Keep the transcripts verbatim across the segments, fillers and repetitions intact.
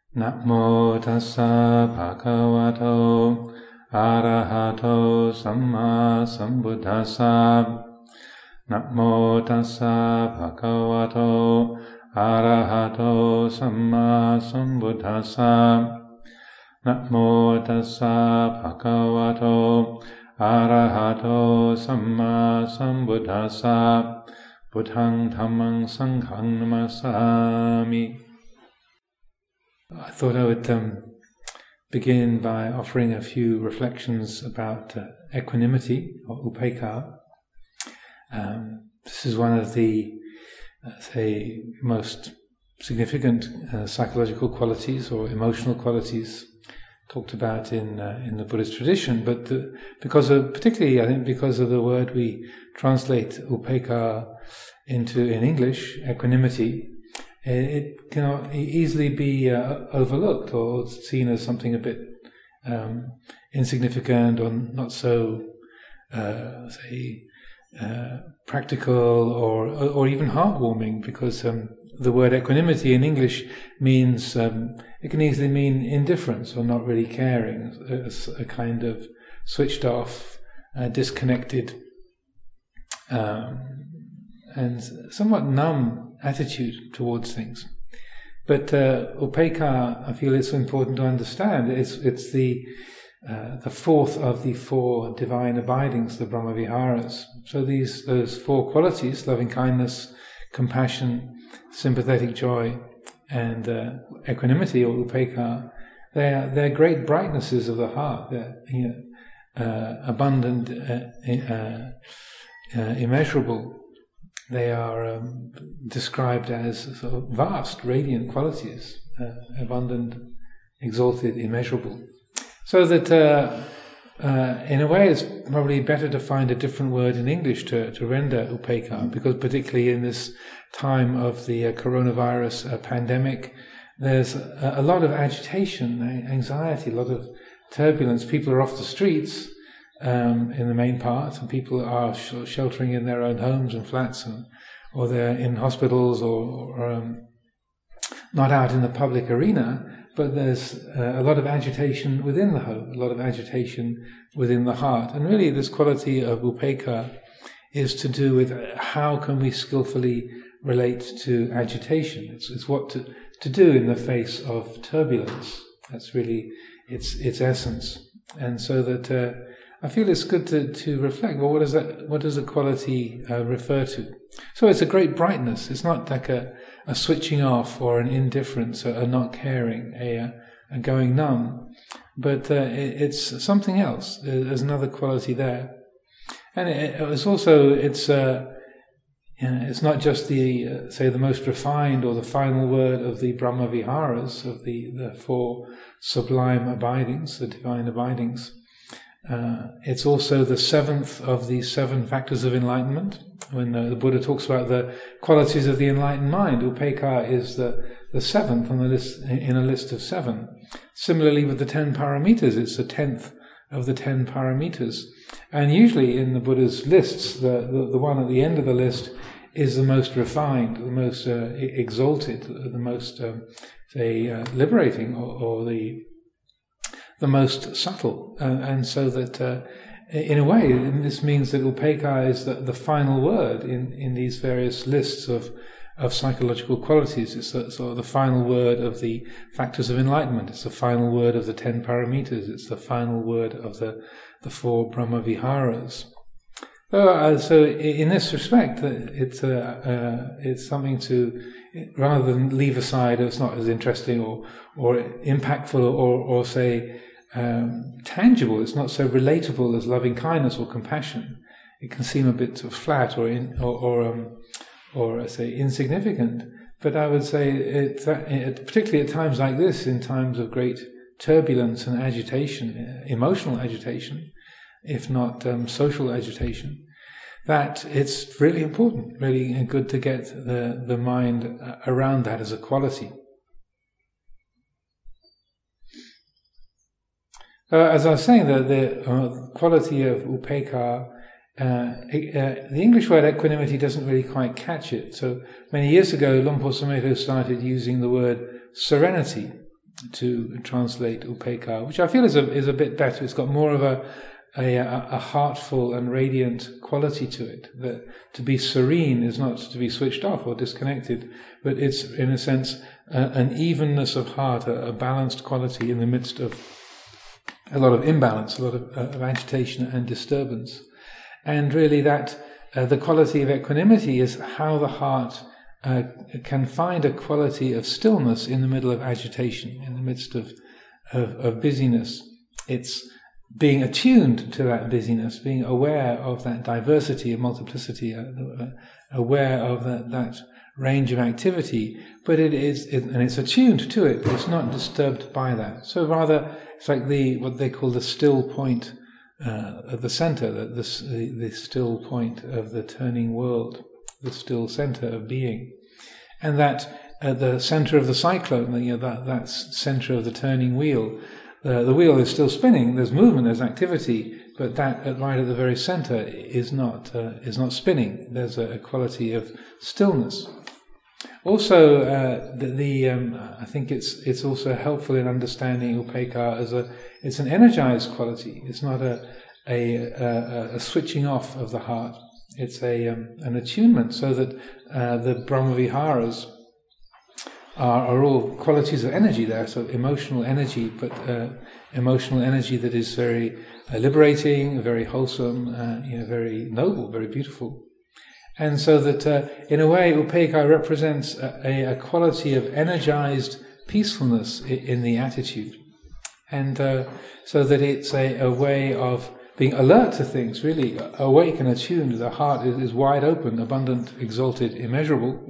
Namo tassa bhagavato arahato samma sambuddhassa. Namo tassa bhagavato arahato samma sambuddhassa. Namo tassa bhagavato arahato samma sambuddhassa. Buddhang dhammang sanghang namasami. I thought I would um, begin by offering a few reflections about uh, equanimity, or upekkha. Um, this is one of the, uh, say, most significant uh, psychological qualities or emotional qualities talked about in uh, in the Buddhist tradition. But the, because of, particularly, I think, because of the word we translate upekkha into in English, equanimity, it can easily be uh, overlooked or seen as something a bit um, insignificant or not so, uh, say, uh, practical or or even heartwarming, because um, the word equanimity in English means, um, it can easily mean indifference or not really caring, a, a kind of switched off, uh, disconnected, um, and somewhat numb attitude towards things. But uh, upekkha, I feel it's important to understand. It's it's the uh, the fourth of the four divine abidings, the Brahmaviharas. So these those four qualities: loving kindness, compassion, sympathetic joy, and uh, equanimity or upekkha. They're they're great brightnesses of the heart. They're, you know, uh, abundant, uh, uh, uh, immeasurable. They are um, described as sort of vast, radiant qualities, uh, abundant, exalted, immeasurable. So that, uh, uh, in a way, it's probably better to find a different word in English to, to render upekkha, because particularly in this time of the uh, coronavirus uh, pandemic, there's a, a lot of agitation, anxiety, a lot of turbulence. People are off the streets, Um, in the main part, and people are sh- sheltering in their own homes and flats, and, or they're in hospitals, or, or um, not out in the public arena. But there's uh, a lot of agitation within the home, a lot of agitation within the heart, and really this quality of upekkha is to do with how can we skillfully relate to agitation. It's, it's what to, to do in the face of turbulence. That's really its its essence, and so that. Uh, I feel it's good to, to reflect. Well, what does that? What does the quality uh, refer to? So it's a great brightness. It's not like a, a switching off or an indifference, or a not caring, a, a going numb, but uh, it, it's something else. There's another quality there, and it, it's also it's uh, you know, it's not just the uh, say the most refined or the final word of the Brahmaviharas, of the the four sublime abidings, the divine abidings. Uh, it's also the seventh of the seven factors of enlightenment. When the, the Buddha talks about the qualities of the enlightened mind, upekkha is the, the seventh on the list, in a list of seven. Similarly with the ten paramitas, it's the tenth of the ten paramitas. And usually in the Buddha's lists, the, the, the one at the end of the list is the most refined, the most uh, exalted, the most, um, say, uh, liberating, or, or the the most subtle, uh, and so that uh, in a way this means that upekkha is the, the final word in, in these various lists of of psychological qualities. It's the, sort of the final word of the factors of enlightenment. It's the final word of the ten paramitas. It's the final word of the the four Brahmaviharas. So, uh, so in this respect, it's uh, uh, it's something to, rather than leave aside, it's not as interesting or or impactful or or say. Um, tangible. It's not so relatable as loving kindness or compassion. It can seem a bit sort of flat or in, or or, um, or I say insignificant. But I would say it, it, particularly at times like this, in times of great turbulence and agitation, emotional agitation, if not um, social agitation, that it's really important, really good to get the the mind around that as a quality. Uh, as I was saying, the, the uh, quality of upekkha, uh, uh, the English word equanimity doesn't really quite catch it. So many years ago, Luang Por Sumedho started using the word serenity, to translate upekkha, which I feel is a is a bit better. It's got more of a a, a heartful and radiant quality to it. That to be serene is not to be switched off or disconnected, but it's in a sense uh, an evenness of heart, a, a balanced quality in the midst of a lot of imbalance, a lot of, uh, of agitation and disturbance. And really that uh, the quality of equanimity is how the heart uh, can find a quality of stillness in the middle of agitation, in the midst of, of, of busyness. It's being attuned to that busyness, being aware of that diversity and multiplicity, uh, uh, aware of that, that range of activity, but it is, it, and it's attuned to it, but it's not disturbed by that. So rather, it's like the what they call the still point uh, at the center, the, the, the still point of the turning world, the still center of being. And that at the center of the cyclone, you know, that, that center of the turning wheel, uh, the wheel is still spinning, there's movement, there's activity, but that at, right at the very center is not uh, is not spinning. There's a, a quality of stillness. Also, uh, the, the um, I think it's it's also helpful in understanding upekkha as a it's an energized quality. It's not a a, a, a switching off of the heart. It's a um, an attunement, so that uh, the Brahmaviharas are, are all qualities of energy there. So emotional energy, but uh, emotional energy that is very uh, liberating, very wholesome, uh, you know, very noble, very beautiful. And so that, uh, in a way, upekkha represents a, a quality of energized peacefulness in, in the attitude. And uh, so that it's a, a way of being alert to things, really awake and attuned. The heart is, is wide open, abundant, exalted, immeasurable.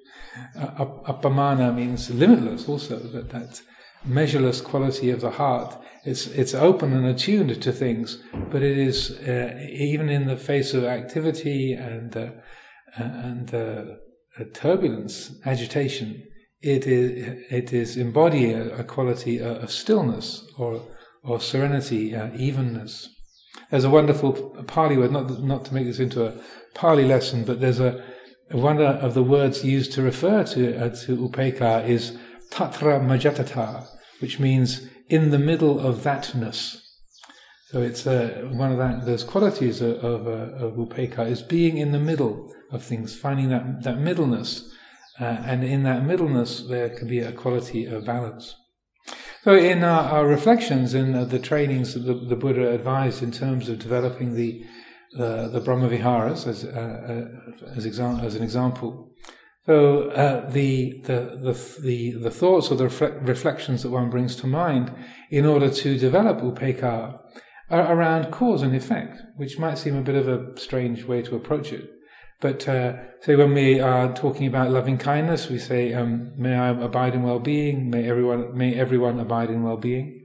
Uh, appamana means limitless also, that, that measureless quality of the heart. It's it's open and attuned to things, but it is, uh, even in the face of activity and uh, and uh, turbulence, agitation, it is it is embodying a, a quality of stillness or or serenity, uh, evenness. There's a wonderful Pali word, not not to make this into a Pali lesson, but there's a, a one of the words used to refer to uh, to upekkha is tatra majatata, which means in the middle of thatness. So it's uh, one of that, those qualities of, of, uh, of upekkha is being in the middle of things, finding that, that middleness. Uh, and in that middleness, there can be a quality of balance. So in our, our reflections, in uh, the trainings that the, the Buddha advised in terms of developing the uh, the Brahmaviharas as, uh, uh, as, exa- as an example, so uh, the, the the the the thoughts or the refle- reflections that one brings to mind in order to develop upekkha are around cause and effect, which might seem a bit of a strange way to approach it. But uh, say when we are talking about loving kindness, we say, um, "May I abide in well-being. May everyone may everyone abide in well-being."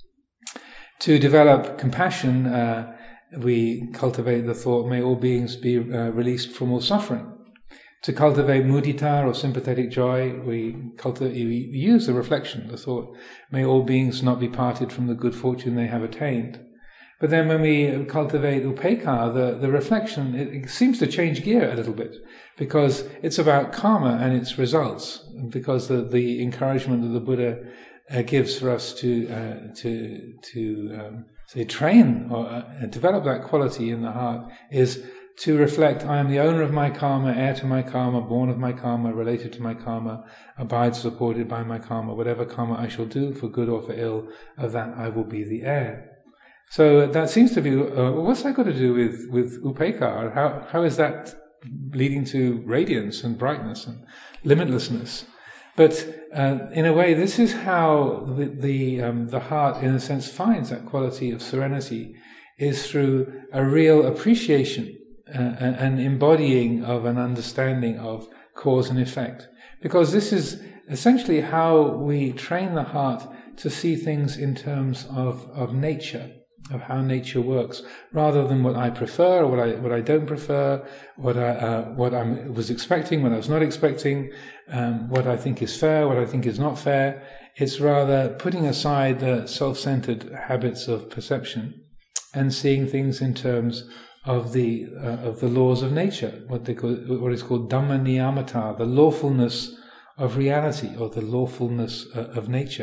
To develop compassion, uh, we cultivate the thought, "May all beings be uh, released from all suffering." To cultivate mudita or sympathetic joy, we cultivate, we use the reflection, the thought, "May all beings not be parted from the good fortune they have attained." But then when we cultivate upekkha, the, the reflection, it, it seems to change gear a little bit, because it's about karma and its results, because the, the encouragement that the Buddha uh, gives for us to uh, to to um, say train or uh, develop that quality in the heart is to reflect, I am the owner of my karma, heir to my karma, born of my karma, related to my karma, abide supported by my karma. Whatever karma I shall do, for good or for ill, of that I will be the heir. So that seems to be, uh, what's that got to do with, with upekkha? How, how is that leading to radiance and brightness and limitlessness? But uh, in a way, this is how the the, um, the heart, in a sense, finds that quality of serenity, is through a real appreciation Uh, an embodying of an understanding of cause and effect. Because this is essentially how we train the heart to see things in terms of, of nature, of how nature works, rather than what I prefer or what I what I don't prefer, what I uh, what I was expecting, what I was not expecting, um, what I think is fair, what I think is not fair. It's rather putting aside the self-centered habits of perception and seeing things in terms of the uh, of the laws of nature, what they call, what is called dhamma niyamata, the lawfulness of reality or the lawfulness uh, of nature.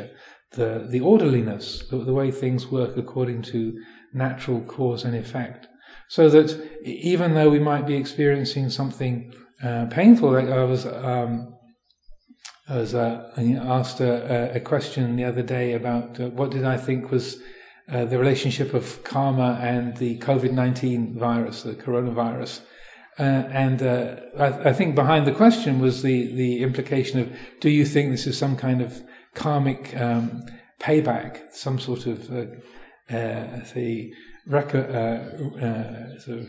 the the orderliness, the, the way things work according to natural cause and effect. So that even though we might be experiencing something uh, painful, like I was um, I was uh, asked a, a question the other day about uh, what did I think was uh, the relationship of karma and the COVID nineteen virus, the coronavirus. Uh, and uh, I, I think behind the question was the, the implication of, do you think this is some kind of karmic um, payback, some sort of, uh, uh, say, rec- uh, uh, sort of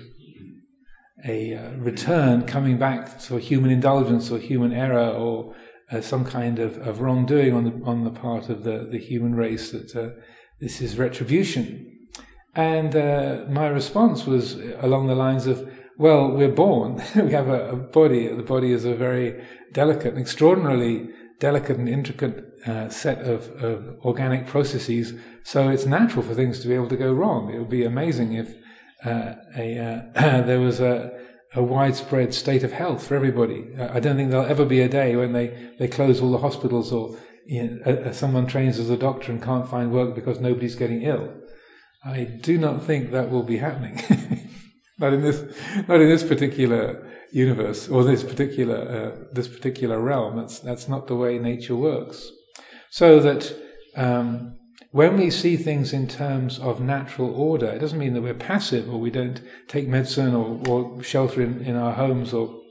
a uh, return coming back to human indulgence or human error, or uh, some kind of, of wrongdoing on the on the part of the, the human race, that uh, this is retribution. And uh, my response was along the lines of, well, we're born. We have a, a body. The body is a very delicate, extraordinarily delicate and intricate uh, set of, of organic processes. So it's natural for things to be able to go wrong. It would be amazing if uh, a uh, there was a, a widespread state of health for everybody. I don't think there'll ever be a day when they, they close all the hospitals, or you know, uh, someone trains as a doctor and can't find work because nobody's getting ill. I do not think that will be happening. Not in this, not in this particular universe or this particular uh, this particular realm. That's that's not the way nature works. So that um, when we see things in terms of natural order, it doesn't mean that we're passive, or we don't take medicine, or, or shelter in, in our homes, or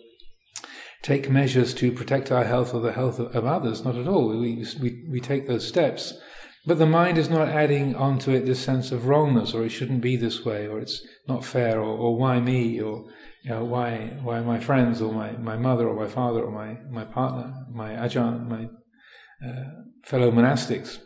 take measures to protect our health or the health of, of others. Not at all. We we we take those steps. But the mind is not adding onto it this sense of wrongness, or it shouldn't be this way, or it's not fair, or, or why me, or you know, why why my friends, or my, my mother, or my father, or my, my partner, my ajahn, my uh, fellow monastics.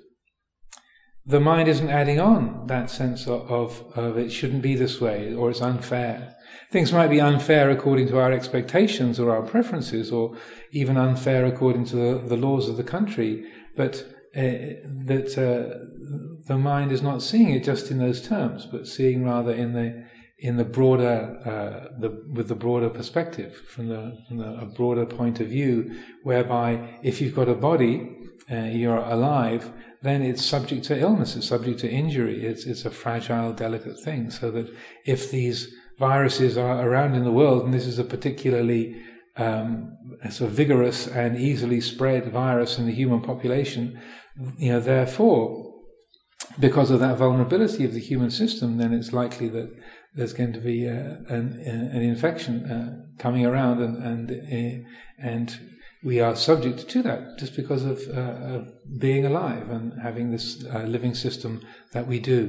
The mind isn't adding on that sense of, of, of it shouldn't be this way, or it's unfair. Things might be unfair according to our expectations or our preferences, or even unfair according to the, the laws of the country, but Uh, that uh, the mind is not seeing it just in those terms, but seeing rather in the in the broader uh, the with the broader perspective, from the from the, a broader point of view, whereby if you've got a body, uh, you're alive, then it's subject to illness, it's subject to injury, it's it's a fragile, delicate thing. So that if these viruses are around in the world, and this is a particularly um, a sort of vigorous and easily spread virus in the human population, you know, therefore, because of that vulnerability of the human system, then it's likely that there's going to be uh, an, an infection uh, coming around, and and uh, and we are subject to that just because of, uh, of being alive and having this uh, living system that we do.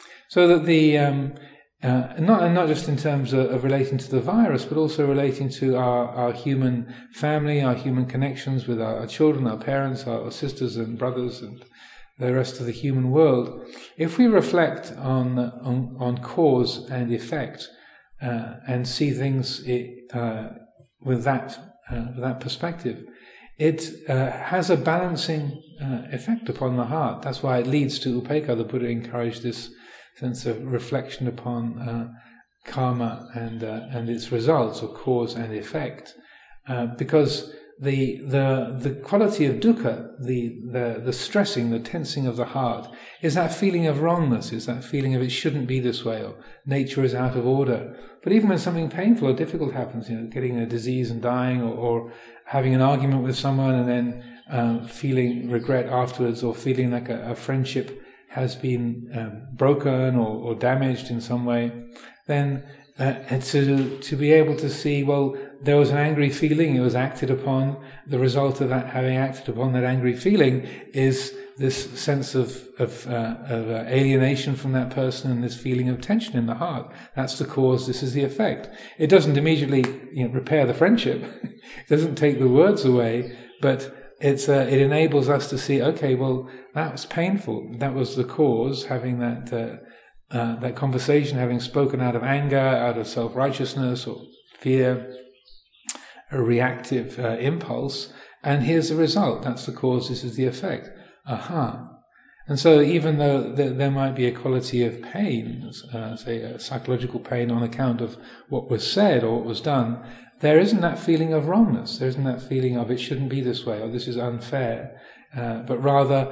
So that the um, uh, not and not just in terms of, of relating to the virus, but also relating to our, our human family, our human connections with our, our children, our parents, our, our sisters and brothers, and the rest of the human world. If we reflect on on, on cause and effect uh, and see things uh, with that uh, with that perspective, it uh, has a balancing uh, effect upon the heart. That's why it leads to upekkha. The Buddha encouraged this sense of reflection upon uh, karma and uh, and its results, or cause and effect, uh, because the the the quality of dukkha, the the the stressing, the tensing of the heart, is that feeling of wrongness, is that feeling of it shouldn't be this way, or nature is out of order. But even when something painful or difficult happens, you know, getting a disease and dying, or, or having an argument with someone and then uh, feeling regret afterwards, or feeling like a, a friendship has been um, broken or, or damaged in some way, then uh, to to be able to see, well, there was an angry feeling, it was acted upon. The result of that, having acted upon that angry feeling, is this sense of of, uh, of uh, alienation from that person, and this feeling of tension in the heart. That's the cause. This is the effect. It doesn't immediately, you know, repair the friendship. It doesn't take the words away, but It's uh, it enables us to see, okay, well, that was painful. That was the cause, having that uh, uh, that conversation, having spoken out of anger, out of self-righteousness or fear, a reactive uh, impulse. And here's the result. That's the cause. This is the effect. Aha. And so even though th- there might be a quality of pain, uh, say a psychological pain on account of what was said or what was done, there isn't that feeling of wrongness. There isn't that feeling of it shouldn't be this way, or this is unfair. Uh, but rather,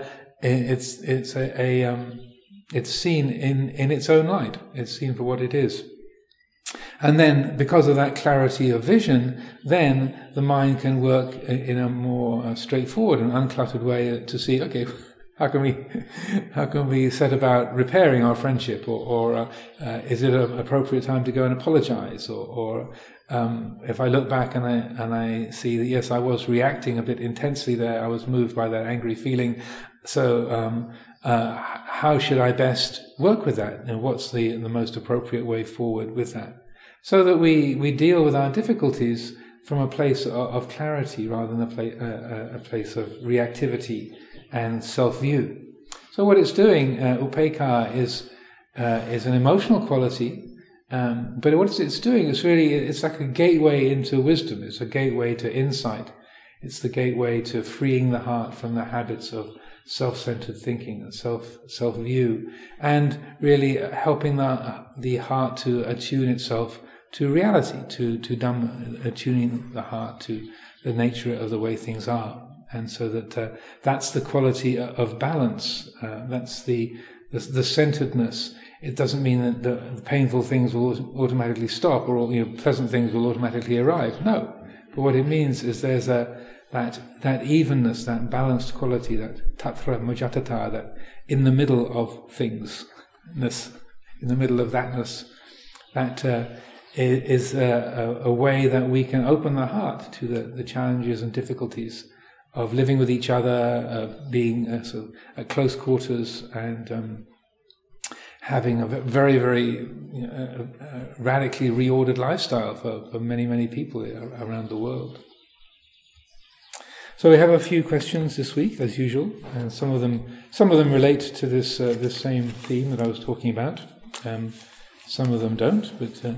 it's it's a, a um, it's seen in, in its own light. It's seen for what it is. And then, because of that clarity of vision, then the mind can work in a more uh, straightforward and uncluttered way to see, okay, how can we, how can we set about repairing our friendship, or, or uh, uh, is it an appropriate time to go and apologize, or, or um, if I look back and I and I see that yes, I was reacting a bit intensely there, I was moved by that angry feeling. So, um, uh, how should I best work with that, and what's the the most appropriate way forward with that? So that we, we deal with our difficulties from a place of, of clarity rather than a, pla- uh, a place of reactivity and self-view. So what it's doing, uh, upekkha, is uh, is an emotional quality, um, but what it's doing is really, it's like a gateway into wisdom. It's a gateway to insight. It's the gateway to freeing the heart from the habits of self-centered thinking and self self-view, and really helping the the heart to attune itself to reality, to to Dhamma, attuning the heart to the nature of the way things are, and so that uh, that's the quality of balance. Uh, that's the, the the centeredness. It doesn't mean that the, the painful things will automatically stop, or you know, pleasant things will automatically arrive. No, but what it means is there's a that that evenness, that balanced quality, that tatra mujatata, that in the middle of things-ness, in the middle of thatness, that. Uh, is a, a, a way that we can open the heart to the, the challenges and difficulties of living with each other, of being uh, sort of at close quarters, and um, having a very, very you know, uh, uh, radically reordered lifestyle for, for many, many people around the world. So we have a few questions this week, as usual, and some of them some of them relate to this uh, this same theme that I was talking about. Um, some of them don't, but. Uh,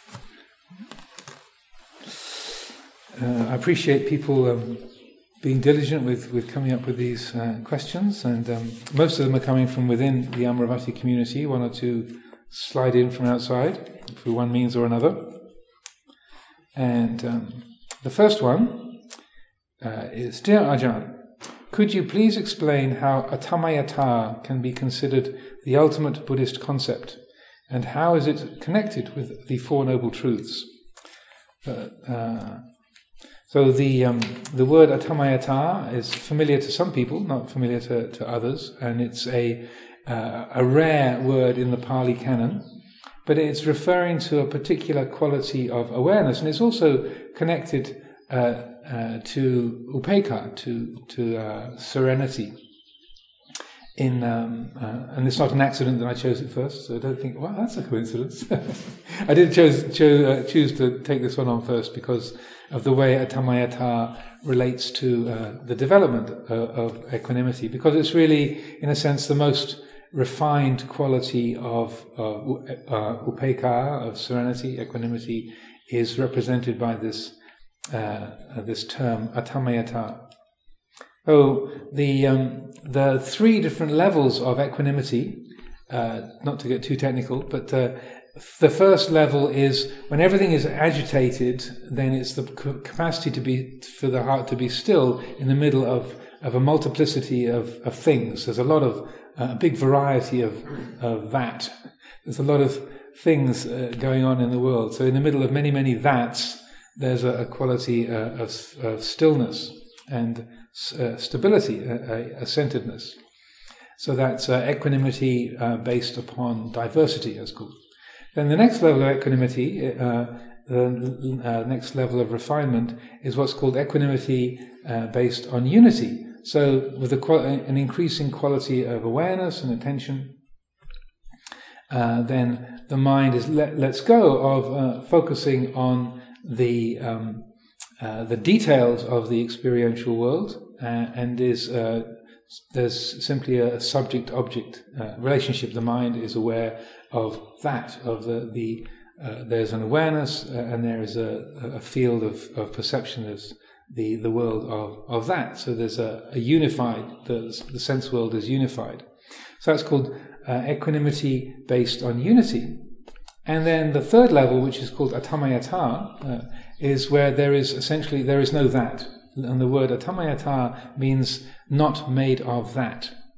Uh, I appreciate people um, being diligent with, with coming up with these uh, questions, and um, most of them are coming from within the Amaravati community. One or two slide in from outside, through one means or another. And um, the first one uh, is, Dear Ajahn, could you please explain how atamayata can be considered the ultimate Buddhist concept, and how is it connected with the Four Noble Truths? Uh, uh, So the um, the word atamayata is familiar to some people, not familiar to, to others, and it's a uh, a rare word in the Pali Canon, but it's referring to a particular quality of awareness, and it's also connected uh, uh, to upekkha, to to uh, serenity. In um, uh, and it's not an accident that I chose it first, so I don't think, well, that's a coincidence. I did chose, chose, uh, choose to take this one on first because of the way atamayata relates to uh, the development uh, of equanimity, because it's really, in a sense, the most refined quality of uh, uh, upekkha, of serenity, equanimity, is represented by this uh, this term atamayata. So the um, the three different levels of equanimity, uh, not to get too technical, but uh, the first level is when everything is agitated, then it's the capacity to be for the heart to be still in the middle of, of a multiplicity of, of things. There's a lot of a uh, big variety of, of that. There's a lot of things uh, going on in the world. So in the middle of many many that's, there's a, a quality uh, of, of stillness and uh, stability, a, a centeredness. So that's uh, equanimity uh, based upon diversity, as called. Then the next level of equanimity, uh, the uh, next level of refinement, is what's called equanimity uh, based on unity. So with a qual- an increasing quality of awareness and attention, uh, then the mind is let, lets go of uh, focusing on the um, uh, the details of the experiential world, uh, and is uh, there's simply a subject-object uh, relationship. The mind is aware of that, of the, the uh, there's an awareness uh, and there is a, a field of, of perception. There's the, the world of, of that. So there's a, a unified, the, the sense world is unified. So that's called uh, equanimity based on unity. And then the third level, which is called atamayata, uh, is where there is essentially, there is no that. And the word atamayata means not made of that.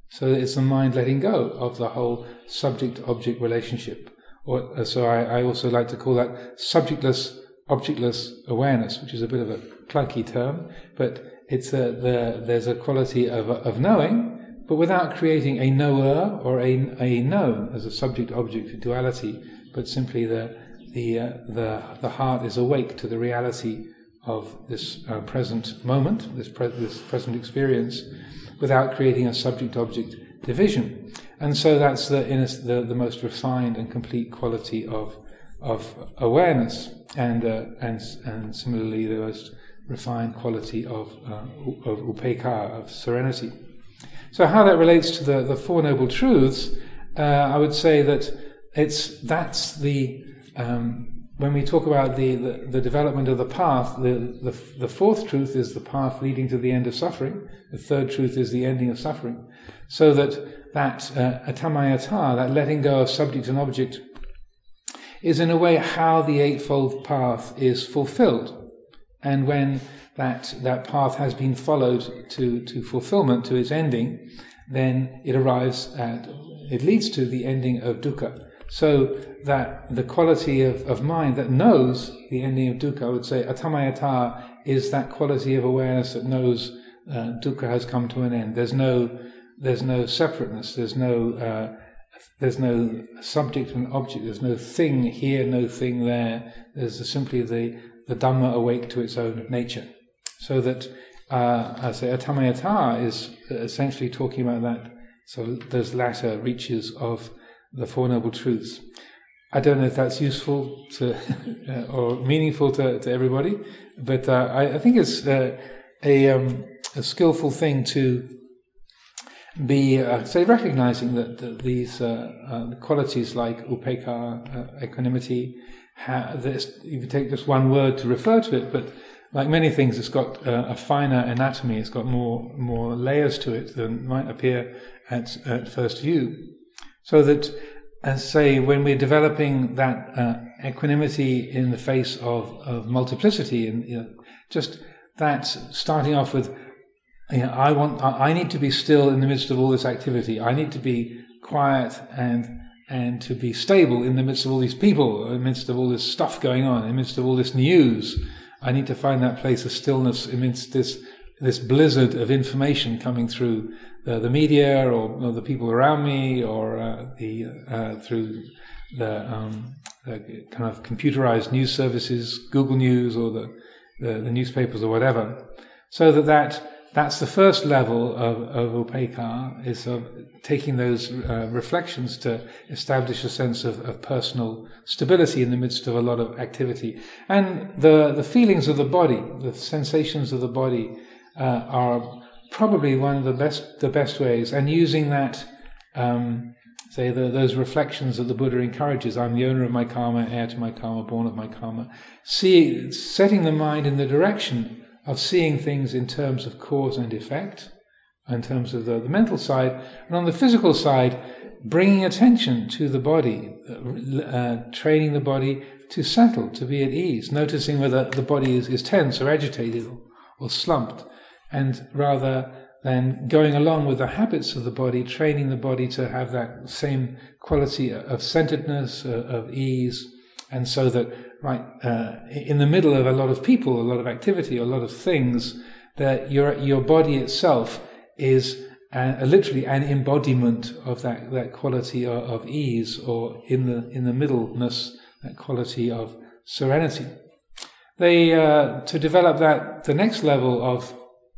So it's the mind letting go of the whole subject-object relationship. Or, so I, I also like to call that subjectless, objectless awareness, which is a bit of a clunky term, but it's a, the, there's a quality of, of knowing, but without creating a knower or a, a known as a subject-object duality, but simply the the uh, the the heart is awake to the reality of this uh, present moment, this pre- this present experience, without creating a subject-object division. And so that's the, in a, the the most refined and complete quality of of awareness, and uh, and and similarly the most refined quality of uh, of upekkha, of serenity. So how that relates to the the Four Noble Truths, uh, I would say that it's that's the um, when we talk about the, the, the development of the path, the, the the fourth truth is the path leading to the end of suffering. The third truth is the ending of suffering. So that that uh, atamayata, that letting go of subject and object, is in a way how the Eightfold Path is fulfilled. And when that that path has been followed to, to fulfillment, to its ending, then it arrives at, it leads to the ending of dukkha. So that the quality of, of mind that knows the ending of dukkha, I would say atamayata is that quality of awareness that knows uh, dukkha has come to an end. There's no there's no separateness, there's no uh, there's no subject and object, there's no thing here, no thing there. There's simply the, the Dhamma awake to its own nature. So that uh, I say atamayata is essentially talking about that, so those latter reaches of the Four Noble Truths. I don't know if that's useful to uh, or meaningful to, to everybody, but uh, I, I think it's uh, a, um, a skillful thing to be, uh, say, recognizing that, that these uh, uh, qualities like upekkha, uh, equanimity, ha- this, if you take just one word to refer to it, but like many things, it's got uh, a finer anatomy, it's got more more layers to it than might appear at, at first view. So that, as say, when we're developing that uh, equanimity in the face of, of multiplicity, and you know, just that starting off with, you know, I want, I need to be still in the midst of all this activity. I need to be quiet and and to be stable in the midst of all these people, in the midst of all this stuff going on, in the midst of all this news. I need to find that place of stillness amidst this this blizzard of information coming through the, the media, or, or the people around me, or uh, the uh, through the, um, the kind of computerized news services, Google News, or the, the, the newspapers, or whatever. So that, that that's the first level of, of upekkha, is of taking those uh, reflections to establish a sense of, of personal stability in the midst of a lot of activity. And the, the feelings of the body, the sensations of the body, uh, are probably one of the best the best ways. And using that, um, say, the, those reflections that the Buddha encourages, I'm the owner of my karma, heir to my karma, born of my karma, see, setting the mind in the direction of seeing things in terms of cause and effect, in terms of the, the mental side, and on the physical side, bringing attention to the body, uh, training the body to settle, to be at ease, noticing whether the body is, is tense or agitated or, or slumped, and rather than going along with the habits of the body, training the body to have that same quality of centeredness, uh, of ease, and so that, right, uh, in the middle of a lot of people, a lot of activity, a lot of things, that your your body itself is a, literally an embodiment of that, that quality of, of ease, or in the in the middleness, that quality of serenity. They uh, to develop that, the next level of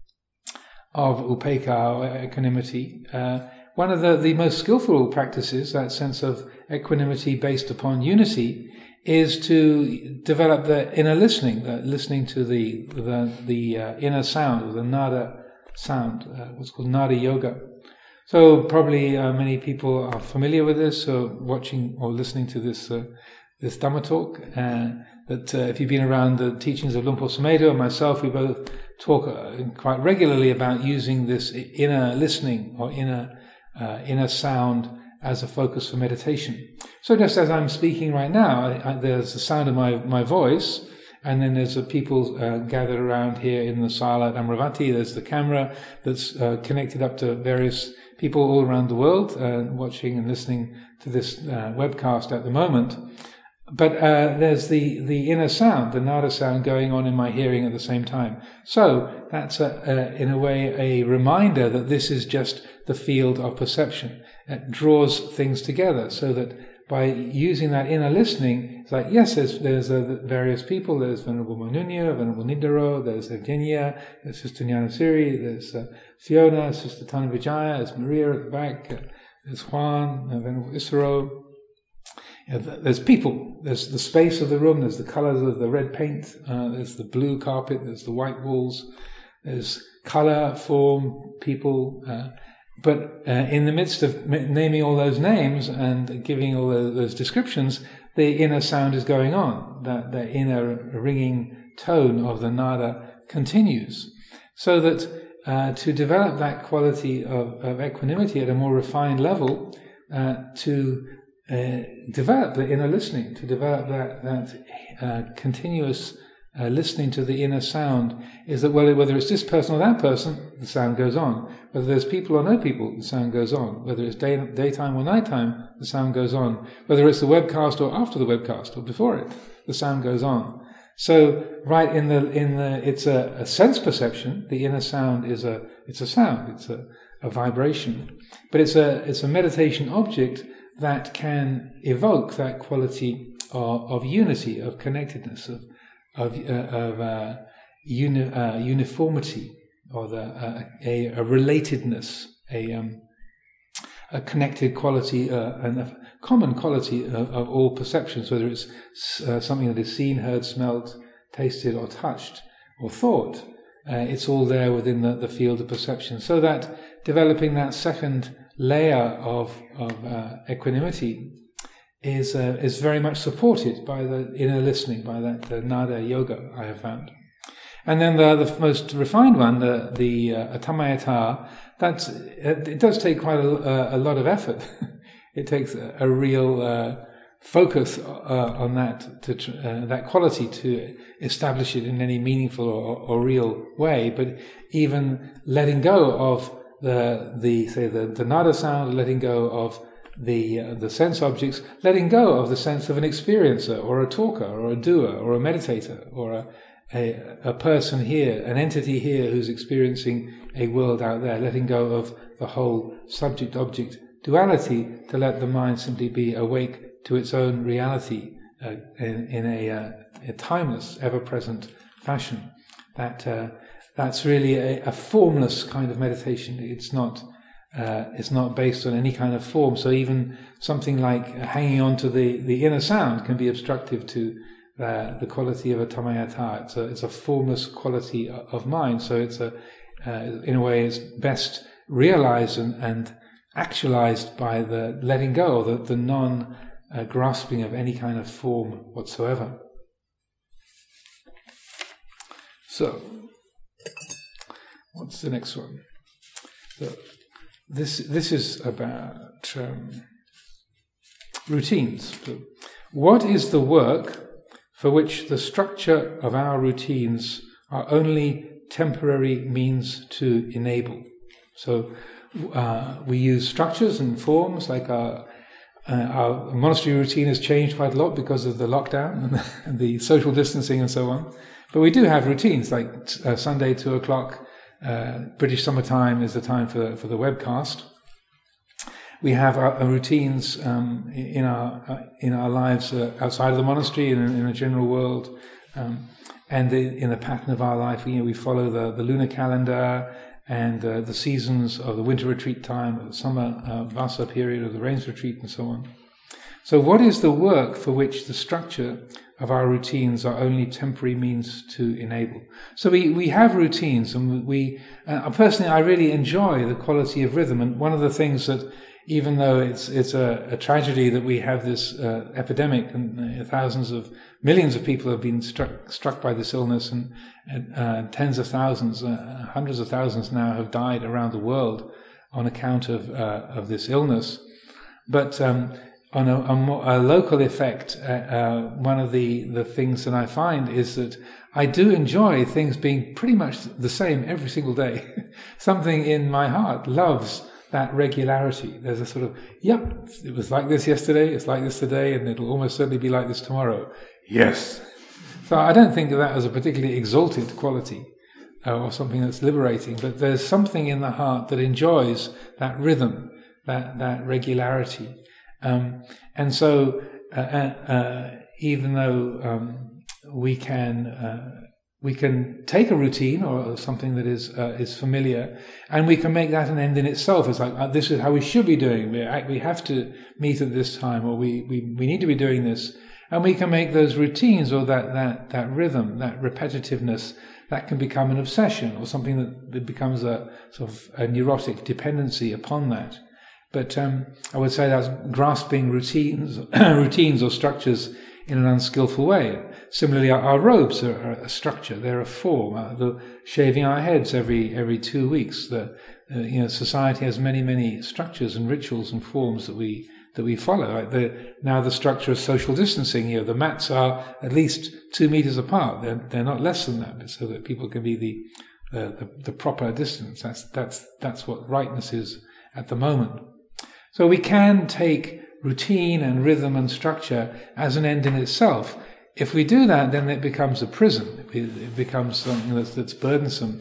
of upekkha, or equanimity, uh, one of the, the most skillful practices, that sense of equanimity based upon unity, is to develop the inner listening, the listening to the the, the uh, inner sound, or the nada sound, uh, what's called nada yoga. So probably uh, many people are familiar with this, or watching or listening to this uh, this Dhamma talk. Uh, that uh, if you've been around the teachings of Luang Por Sumedho and myself, we both talk uh, quite regularly about using this inner listening, or inner uh, inner sound, as a focus for meditation. So just as I'm speaking right now, I, I, there's the sound of my, my voice, And then there's the people uh, gathered around here in the Sala at Amravati. There's the camera that's uh, connected up to various people all around the world uh, watching and listening to this uh, webcast at the moment. But uh, there's the, the inner sound, the nada sound going on in my hearing at the same time. So that's, a, a, in a way, a reminder that this is just the field of perception. It draws things together so that by using that inner listening, it's like, yes, there's, there's uh, various people. There's Venerable Monunya, Venerable Nidaro, there's Evgenia, there's Sister Nyanasiri, there's uh, Fiona, Sister Tana Vijaya, there's Maria at the back, uh, there's Juan, uh, Venerable Isaro. You know, there's people, there's the space of the room, there's the colors of the red paint, uh, there's the blue carpet, there's the white walls, there's color, form, people. Uh, but uh, in the midst of m- naming all those names and giving all those, those descriptions, the inner sound is going on. That the inner ringing tone of the nada continues. So that uh, to develop that quality of, of equanimity at a more refined level, uh, to Uh, develop the inner listening, to develop that, that uh, continuous uh, listening to the inner sound, is that well, whether it's this person or that person, the sound goes on. Whether there's people or no people, the sound goes on. Whether it's day, daytime or nighttime, the sound goes on. Whether it's the webcast or after the webcast or before it, the sound goes on. So right in the in the it's a, a sense perception. The inner sound is a it's a sound. It's a, a vibration, but it's a it's a meditation object that can evoke that quality of, of unity, of connectedness, of of, uh, of uh, uni, uh, uniformity, or the, uh, a, a relatedness, a um, a connected quality, uh, and a common quality of, of all perceptions, whether it's uh, something that is seen, heard, smelled, tasted, or touched, or thought. Uh, it's all there within the, the field of perception. So that developing that second layer of of uh, equanimity is uh, is very much supported by the inner listening, by that the nada yoga I have found. And then the the most refined one, the the uh, atamayata, that's it, it does take quite a, a lot of effort. It takes a, a real uh, focus uh, on that to uh, that quality to establish it in any meaningful or, or real way. But even letting go of the the say the, the nada sound, letting go of the uh, the sense objects, letting go of the sense of an experiencer or a talker or a doer or a meditator or a a, a person here, an entity here who's experiencing a world out there, letting go of the whole subject-object duality to let the mind simply be awake to its own reality uh, in, in a, uh, a timeless, ever-present fashion. That uh, that's really a, a formless kind of meditation. It's not uh, it's not based on any kind of form. So even something like hanging on to the, the inner sound can be obstructive to uh, the quality of a tamayata. It's a it's a formless quality of mind. So it's a uh, in a way it's best realized and, and actualized by the letting go, or the, the non uh, grasping of any kind of form whatsoever. So, what's the next one? So this this is about um, routines. So what is the work for which the structure of our routines are only temporary means to enable? So uh, we use structures and forms, like our uh, our monastery routine has changed quite a lot because of the lockdown and the, and the social distancing and so on. But we do have routines, like uh, Sunday, two o'clock, uh, British summertime is the time for for the webcast. We have our, our routines um, in our uh, in our lives uh, outside of the monastery and in, in the general world, um, and the, in the pattern of our life. You know, we follow the, the lunar calendar and uh, the seasons of the winter retreat time, the summer uh, vasa period of the rains retreat, and so on. So, what is the work for which the structure of our routines are only temporary means to enable? So we, we have routines, and we uh, personally I really enjoy the quality of rhythm. And one of the things that, even though it's it's a, a tragedy that we have this uh, epidemic and uh, thousands of millions of people have been struck struck by this illness, and uh, tens of thousands, uh, hundreds of thousands now have died around the world on account of uh, of this illness. But um, on a, a, more, a local effect, uh, uh, one of the, the things that I find is that I do enjoy things being pretty much the same every single day. Something in my heart loves that regularity. There's a sort of, yep, it was like this yesterday, it's like this today, and it'll almost certainly be like this tomorrow. Yes. So I don't think of that as a particularly exalted quality uh, or something that's liberating, but there's something in the heart that enjoys that rhythm, that, that regularity. Um, and so, uh, uh, even though um, we can uh, we can take a routine or something that is uh, is familiar, and we can make that an end in itself. It's like uh, this is how we should be doing. We we have to meet at this time, or we, we, we need to be doing this, and we can make those routines or that that that rhythm, that repetitiveness, that can become an obsession or something that, that becomes a sort of a neurotic dependency upon that. But um, I would say that's grasping routines, routines or structures in an unskillful way. Similarly, our, our robes are, are a structure; they're a form. Uh, the shaving our heads every every two weeks. The uh, you know society has many many structures and rituals and forms that we that we follow. Like the now the structure of social distancing. You know, the mats are at least two meters apart. They're they're not less than that, but so that people can be the uh, the, the proper distance. That's that's that's what rightness is at the moment. So we can take routine and rhythm and structure as an end in itself. If we do that, then it becomes a prison. It becomes something that's, that's burdensome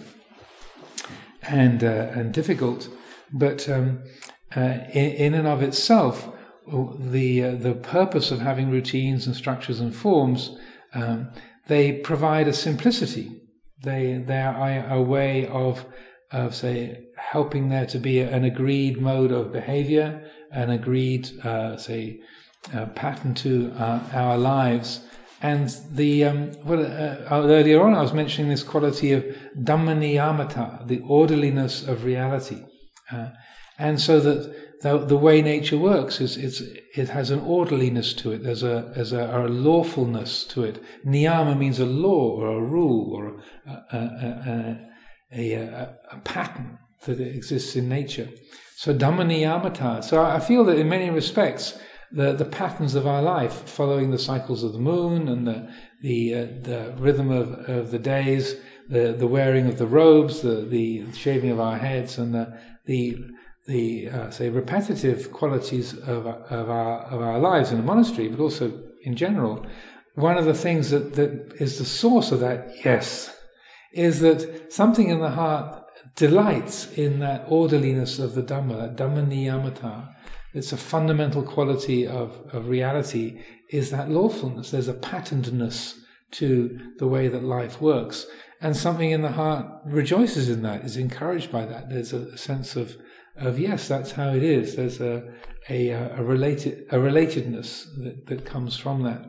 and uh, and difficult. But um, uh, in, in and of itself, the uh, the purpose of having routines and structures and forms, um, they provide a simplicity. They they are a way of of say helping there to be an agreed mode of behavior, an agreed uh, say uh, pattern to uh, our lives. And the um, well, uh, earlier on I was mentioning this quality of dhammaniyamata, the orderliness of reality, uh, and so that the, the way nature works is it's it has an orderliness to it. There's a there's a, a lawfulness to it. Niyama means a law or a rule or a a, a, a, a, a pattern that exists in nature. So dhammaniyamata. So I feel that in many respects, the the patterns of our life, following the cycles of the moon and the the uh, the rhythm of, of the days, the the wearing of the robes, the the shaving of our heads, and the the the uh, say repetitive qualities of of our of our lives in a monastery, but also in general. One of the things that that is the source of that, yes, is that something in the heart delights in that orderliness of the Dhamma, that dhammaniyamata. It's a fundamental quality of, of reality, is that lawfulness. There's a patternedness to the way that life works. And something in the heart rejoices in that, is encouraged by that. There's a sense of, of yes, that's how it is. There's a a, a related a relatedness that, that comes from that.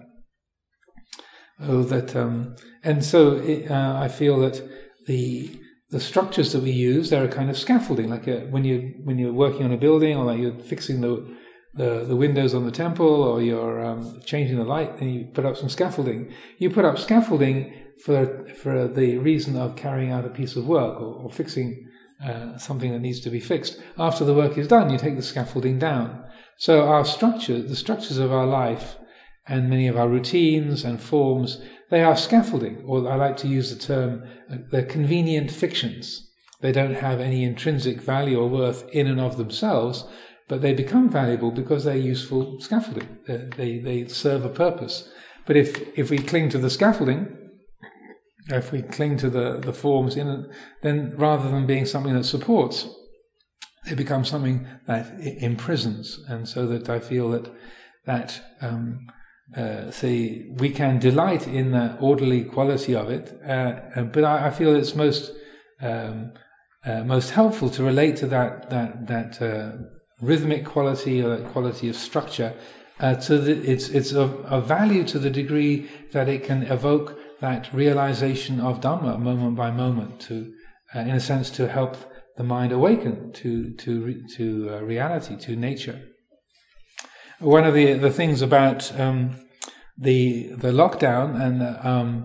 Oh, that um, and so it, uh, I feel that the The structures that we use, they're a kind of scaffolding. Like a, when you when you're working on a building, or like you're fixing the the, the windows on the temple, or you're um, changing the light, and you put up some scaffolding. You put up scaffolding for for the reason of carrying out a piece of work, or, or fixing uh, something that needs to be fixed. After the work is done, you take the scaffolding down. So our structure, the structures of our life, and many of our routines and forms, they are scaffolding, or I like to use the term, uh, they're convenient fictions. They don't have any intrinsic value or worth in and of themselves, but they become valuable because they're useful scaffolding. They, they, they serve a purpose. But if, if we cling to the scaffolding, if we cling to the, the forms, in it, then rather than being something that supports, they become something that imprisons. And so that I feel that, that, um, Uh, say we can delight in the orderly quality of it, uh, but I, I feel it's most um, uh, most helpful to relate to that that that uh, rhythmic quality or that quality of structure. Uh, to the, it's it's of, of value to the degree that it can evoke that realization of Dhamma moment by moment, to uh, in a sense to help the mind awaken to to to uh, reality, to nature. One of the the things about um, the the lockdown and um,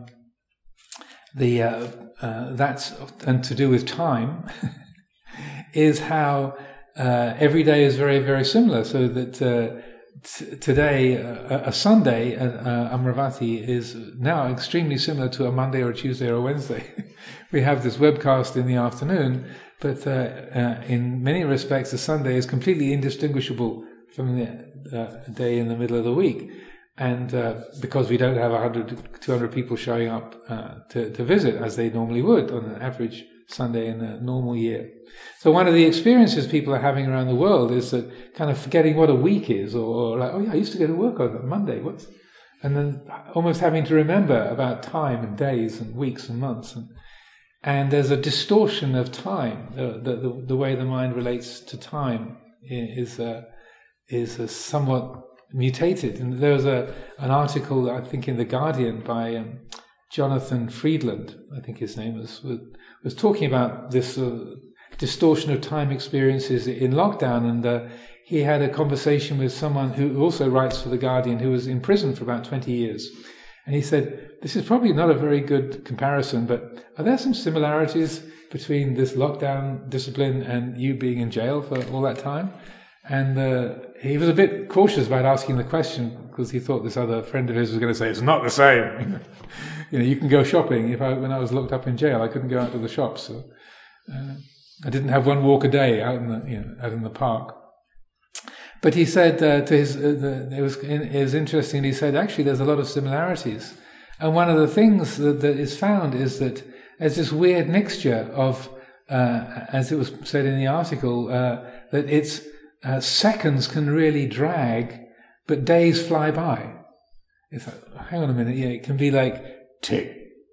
the uh, uh, that's and to do with time is how uh, every day is very very similar. So that uh, t- today, uh, a Sunday at uh, Amaravati is now extremely similar to a Monday or a Tuesday or a Wednesday. We have this webcast in the afternoon, but uh, uh, in many respects, a Sunday is completely indistinguishable from the uh, day in the middle of the week. And uh, because we don't have one hundred, two hundred people showing up uh, to, to visit as they normally would on an average Sunday in a normal year. So one of the experiences people are having around the world is that kind of forgetting what a week is, or, or like, oh yeah, I used to go to work on Monday, what's, and then almost having to remember about time and days and weeks and months. And, and there's a distortion of time. The, the, the way the mind relates to time is, uh, is uh, somewhat mutated. And there was a an article, I think, in The Guardian by um, Jonathan Friedland, I think his name was, was, was talking about this uh, distortion of time experiences in lockdown. And uh, he had a conversation with someone who also writes for The Guardian, who was in prison for about twenty years. And he said, this is probably not a very good comparison, but are there some similarities between this lockdown discipline and you being in jail for all that time? And uh, he was a bit cautious about asking the question because he thought this other friend of his was going to say, it's not the same. You know, you can go shopping. If I, when I was locked up in jail, I couldn't go out to the shops. So, uh, I didn't have one walk a day out in the, you know, out in the park. But he said uh, to his, uh, the, it was it was interesting. He said actually there's a lot of similarities, and one of the things that, that is found is that there's this weird mixture of, uh, as it was said in the article, uh, that it's uh, seconds can really drag, but days fly by. It's like, hang on a minute, yeah, it can be like tick,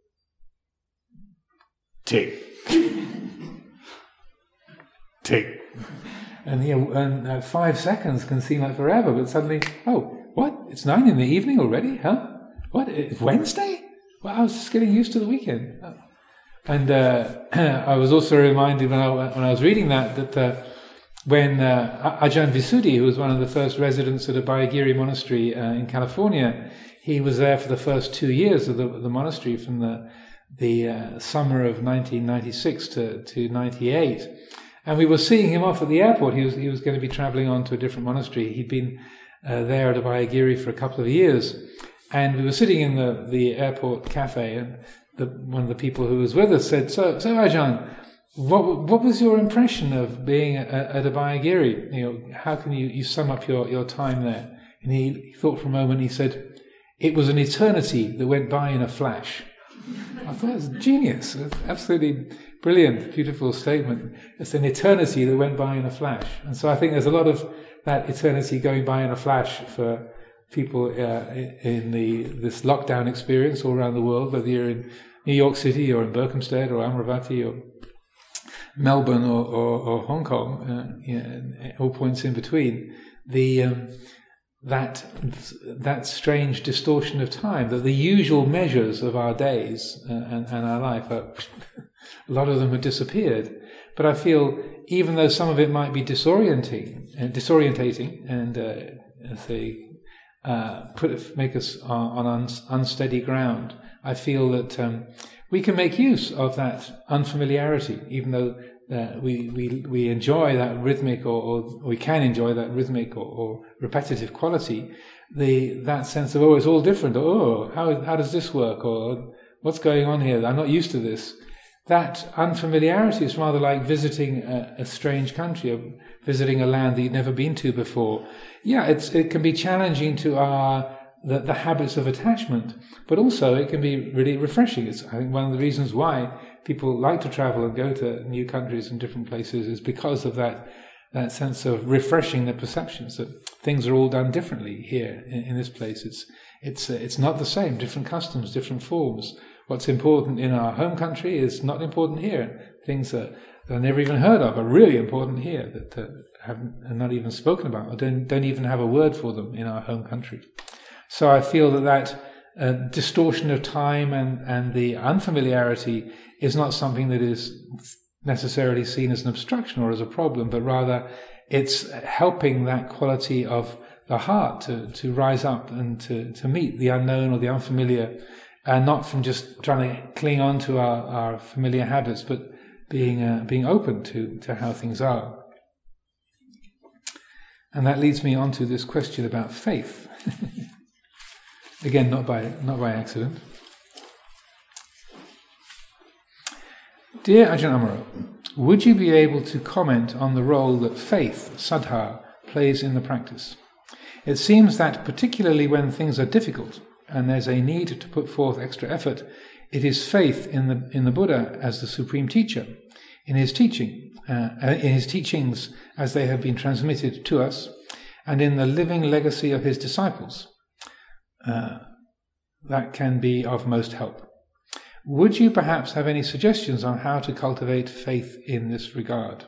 tick, tick. And, you know, and uh, five seconds can seem like forever, but suddenly, oh, what? It's nine in the evening already, huh? What? It's Wednesday? Well, I was just getting used to the weekend. Oh. And uh, I was also reminded when I, when I was reading that, that uh, when uh, Ajahn Visuddhi, who was one of the first residents at Abhayagiri Monastery uh, in California, he was there for the first two years of the, the monastery from the, the uh, summer of nineteen ninety-six to, to ninety-eight. And we were seeing him off at the airport. He was he was going to be traveling on to a different monastery. He'd been uh, there at Abhayagiri for a couple of years. And we were sitting in the, the airport cafe, and the, one of the people who was with us said, So, so Ajahn, what what was your impression of being at, at Abhayagiri? You know, how can you, you sum up your, your time there? And he, he thought for a moment, he said, it was an eternity that went by in a flash. I thought it was genius. It's absolutely brilliant, beautiful statement. It's an eternity that went by in a flash. And so I think there's a lot of that eternity going by in a flash for people uh, in the this lockdown experience all around the world, whether you're in New York City or in Berkhamsted or Amaravati or Melbourne or, or, or Hong Kong, uh, you know, all points in between. The um, that that strange distortion of time, that the usual measures of our days uh, and, and our life, are, a lot of them have disappeared. But I feel, even though some of it might be disorienting, uh, disorientating, and uh, say uh, put make us on un- unsteady ground, I feel that um, we can make use of that unfamiliarity, even though Uh, we, we we enjoy that rhythmic, or, or we can enjoy that rhythmic or, or repetitive quality. The that sense of, oh, it's all different. Oh, how how does this work? Or what's going on here? I'm not used to this. That unfamiliarity is rather like visiting a, a strange country, or visiting a land that you've never been to before. Yeah, it's it can be challenging to our the, the habits of attachment, but also it can be really refreshing. It's, I think, one of the reasons why people like to travel and go to new countries and different places is because of that that sense of refreshing their perceptions, that things are all done differently here in, in this place. It's it's uh, it's not the same. Different customs, different forms. What's important in our home country is not important here. Things that, that are never even heard of are really important here, that uh, have, are not even spoken about, or don't don't even have a word for them in our home country. So I feel that that uh, distortion of time and, and the unfamiliarity is not something that is necessarily seen as an obstruction or as a problem, but rather it's helping that quality of the heart to, to rise up and to, to meet the unknown or the unfamiliar, and not from just trying to cling on to our, our familiar habits, but being uh, being open to, to how things are. And that leads me on to this question about faith. Again, not by not by accident. Dear Ajahn Amaro, would you be able to comment on the role that faith, saddha, plays in the practice? It seems that particularly when things are difficult and there's a need to put forth extra effort, it is faith in the in the Buddha as the supreme teacher, in his teaching, uh, in his teachings as they have been transmitted to us, and in the living legacy of his disciples, uh, that can be of most help. Would you perhaps have any suggestions on how to cultivate faith in this regard?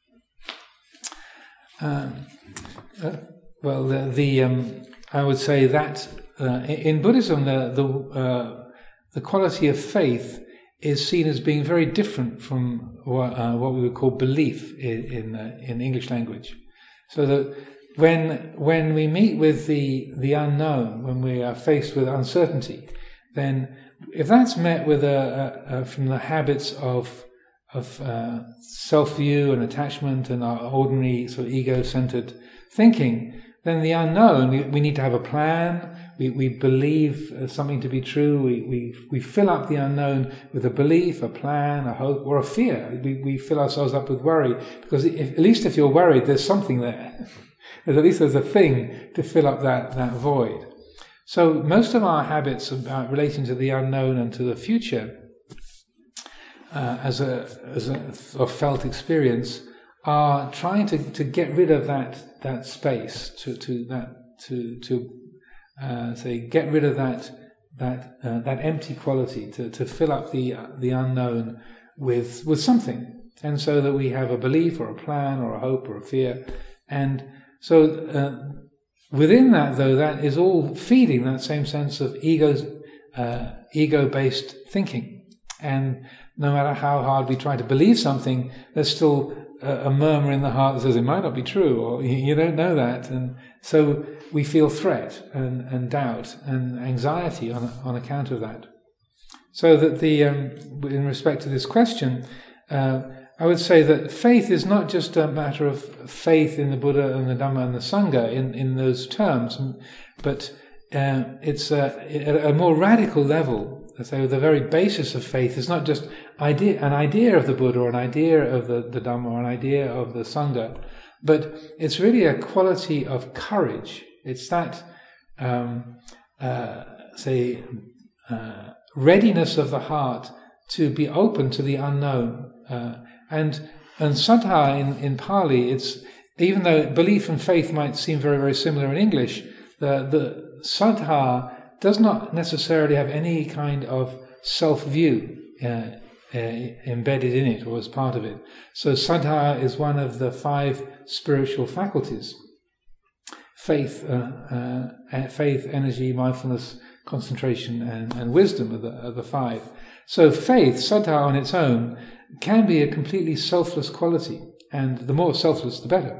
Um, uh, well, the, the um, I would say that uh, in Buddhism, the the, uh, the quality of faith is seen as being very different from what, uh, what we would call belief in in, uh, in English language. So that when when we meet with the the unknown, when we are faced with uncertainty, then if that's met with a, a, a from the habits of of uh, self-view and attachment and our ordinary sort of ego-centered thinking, then the unknown, we, we need to have a plan. We we believe something to be true. We we we fill up the unknown with a belief, a plan, a hope, or a fear. We we fill ourselves up with worry because if, at least if you're worried, there's something there. There's at least there's a thing to fill up that that void. So most of our habits about relating to the unknown and to the future, uh, as a as a, a felt experience, are trying to, to get rid of that that space, to to that to to uh, say get rid of that that uh, that empty quality, to, to fill up the uh, the unknown with with something, and so that we have a belief or a plan or a hope or a fear, and so. Uh, Within that, though, that is all feeding that same sense of ego's, uh, ego-based thinking. And no matter how hard we try to believe something, there's still a, a murmur in the heart that says it might not be true, or you don't know that. And so we feel threat and, and doubt and anxiety on on account of that. So that the um, in respect to this question, uh, I would say that faith is not just a matter of faith in the Buddha and the Dhamma and the Sangha in, in those terms, but uh, it's a, at a more radical level. So the very basis of faith is not just idea, an idea of the Buddha or an idea of the, the Dhamma or an idea of the Sangha, but it's really a quality of courage. It's that, um, uh, say, uh, readiness of the heart to be open to the unknown. Uh, And and saddha in, in Pali, it's even though belief and faith might seem very, very similar in English, the the saddha does not necessarily have any kind of self-view uh, uh, embedded in it or as part of it. So saddha is one of the five spiritual faculties: faith, uh, uh, faith, energy, mindfulness, concentration, and, and wisdom are the, are the five. So faith, saddha on its own, can be a completely selfless quality, and the more selfless, the better.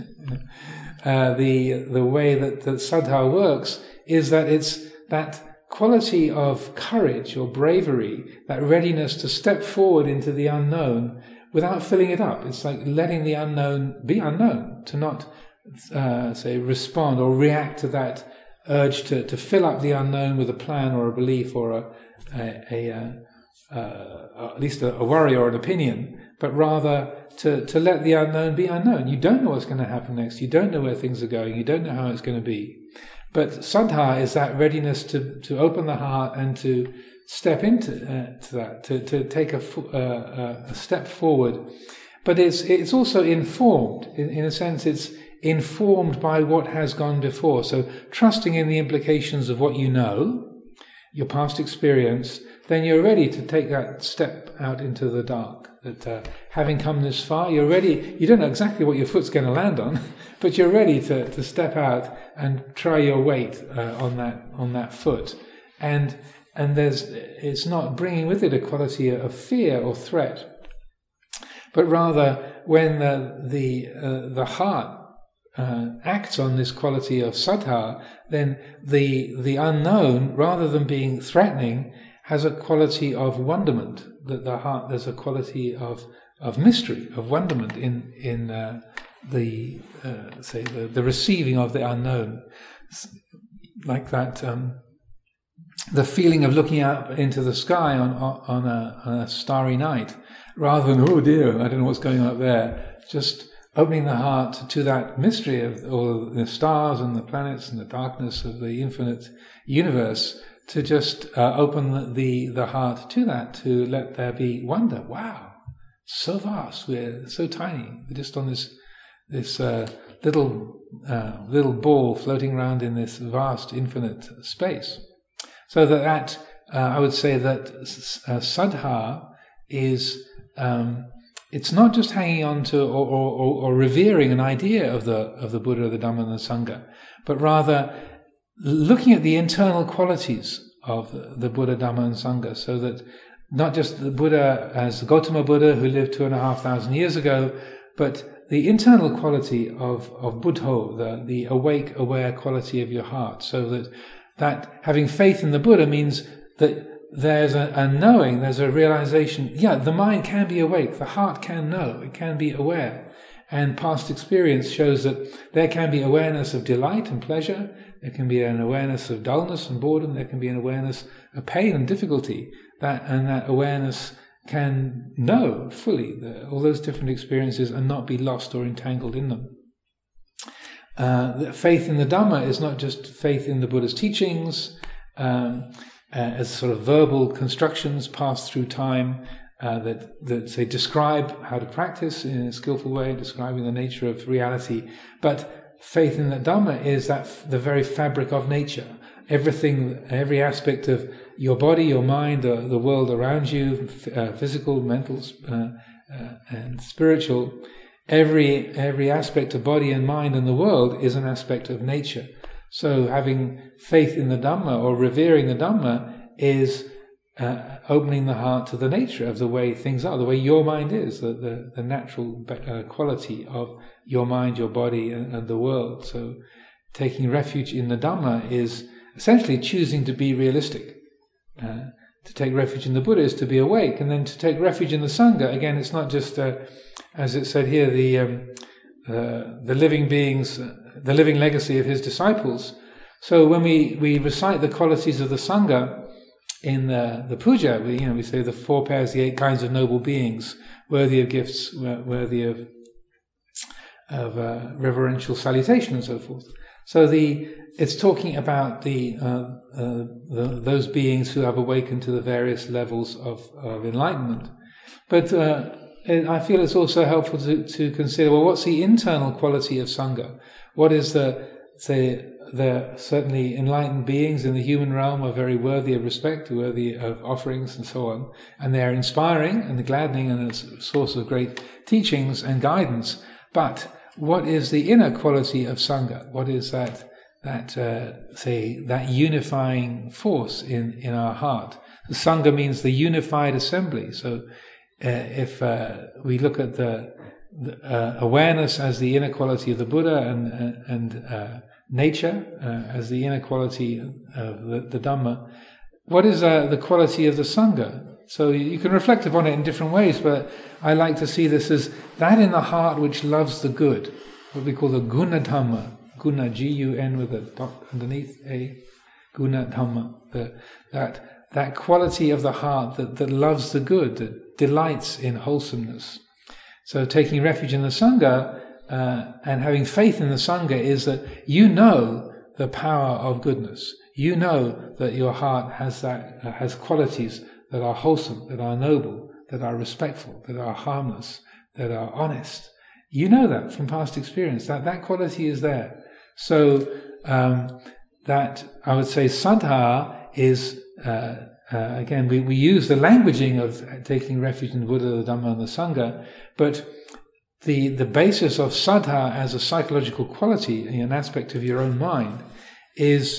uh, the the way that, that saddha works is that it's that quality of courage or bravery, that readiness to step forward into the unknown without filling it up. It's like letting the unknown be unknown, to not uh, say respond or react to that urge to, to fill up the unknown with a plan or a belief or a a, a, a Uh, at least a, a worry or an opinion, but rather to, to let the unknown be unknown. You don't know what's going to happen next. You don't know where things are going. You don't know how it's going to be. But saddha is that readiness to, to open the heart and to step into uh, to that, to, to take a, uh, a step forward. But it's it's also informed. In, in a sense, it's informed by what has gone before. So trusting in the implications of what you know, your past experience, then you're ready to take that step out into the dark. That uh, having come this far, you're ready. You don't know exactly what your foot's going to land on, but you're ready to, to step out and try your weight uh, on that on that foot. And and there's it's not bringing with it a quality of fear or threat, but rather when the the uh, the heart uh, acts on this quality of saddha, then the the unknown, rather than being threatening, has a quality of wonderment. That the heart, there's a quality of of mystery, of wonderment in in uh, the uh, say the, the receiving of the unknown, like that. Um, the feeling of looking out into the sky on on a, on a starry night, rather than oh dear, I don't know what's going on up there. Just opening the heart to that mystery of all the stars and the planets and the darkness of the infinite universe, to just uh, open the, the heart to that, to let there be wonder. Wow, so vast, we're so tiny, we're just on this this uh, little uh, little ball floating around in this vast infinite space. So that, that uh, I would say that uh, Saddha is um, it's not just hanging on to or, or, or revering an idea of the of the Buddha, the Dhamma, and the Sangha, but rather looking at the internal qualities of the Buddha, Dhamma, and Sangha, so that not just the Buddha as the Gautama Buddha who lived two and a half thousand years ago, but the internal quality of of Buddho, the the awake, aware quality of your heart, so that that having faith in the Buddha means that there's a, a knowing, there's a realization, yeah, the mind can be awake, the heart can know, it can be aware. And past experience shows that there can be awareness of delight and pleasure, there can be an awareness of dullness and boredom, there can be an awareness of pain and difficulty, that and that awareness can know fully the, all those different experiences and not be lost or entangled in them. Uh, faith in the Dhamma is not just faith in the Buddha's teachings, um, uh, as sort of verbal constructions passed through time uh, that, that say describe how to practice in a skillful way, describing the nature of reality. But faith in the Dhamma is that f- the very fabric of nature. Everything, every aspect of your body, your mind, uh, the world around you, f- uh, physical, mental, uh, uh, and spiritual. Every every aspect of body and mind in the world is an aspect of nature. So having faith in the Dhamma or revering the Dhamma is uh, opening the heart to the nature of the way things are, the way your mind is, the, the, the natural uh, quality of your mind, your body, and, and the world. So taking refuge in the Dhamma is essentially choosing to be realistic. Uh, to take refuge in the Buddha is to be awake, and then to take refuge in the Sangha, again, it's not just uh, as it said here, the um, uh, the living beings, uh, the living legacy of his disciples. So when we, we recite the qualities of the Sangha in the, the puja, we, you know, we say the four pairs, the eight kinds of noble beings, worthy of gifts, worthy of of uh, reverential salutation, and so forth. So the it's talking about the, uh, uh, the those beings who have awakened to the various levels of, of enlightenment, but. Uh, I feel it's also helpful to, to consider, well, what's the internal quality of Sangha? What is the, the, the certainly enlightened beings in the human realm are very worthy of respect, worthy of offerings and so on, and they're inspiring and gladdening and a source of great teachings and guidance. But what is the inner quality of Sangha? What is that, that, uh, say, that unifying force in, in our heart? The Sangha means the unified assembly. So, Uh, if uh, we look at the, the uh, awareness as the inner quality of the Buddha and uh, and uh, nature uh, as the inner quality of the, the Dhamma, what is uh, the quality of the Sangha? So you can reflect upon it in different ways, but I like to see this as that in the heart which loves the good, what we call the Guna Dhamma, Guna, G U N with a dot underneath, A, Guna Dhamma, the, that that quality of the heart that, that loves the good, that delights in wholesomeness. So taking refuge in the Sangha uh, and having faith in the Sangha is that you know the power of goodness. You know that your heart has that uh, has qualities that are wholesome, that are noble, that are respectful, that are harmless, that are honest. You know that from past experience, that that quality is there. So um, that, I would say, Saddha is uh, Uh, again, we, we use the languaging of taking refuge in the Buddha, the Dhamma, and the Sangha, but the the basis of Saddha as a psychological quality, an aspect of your own mind, is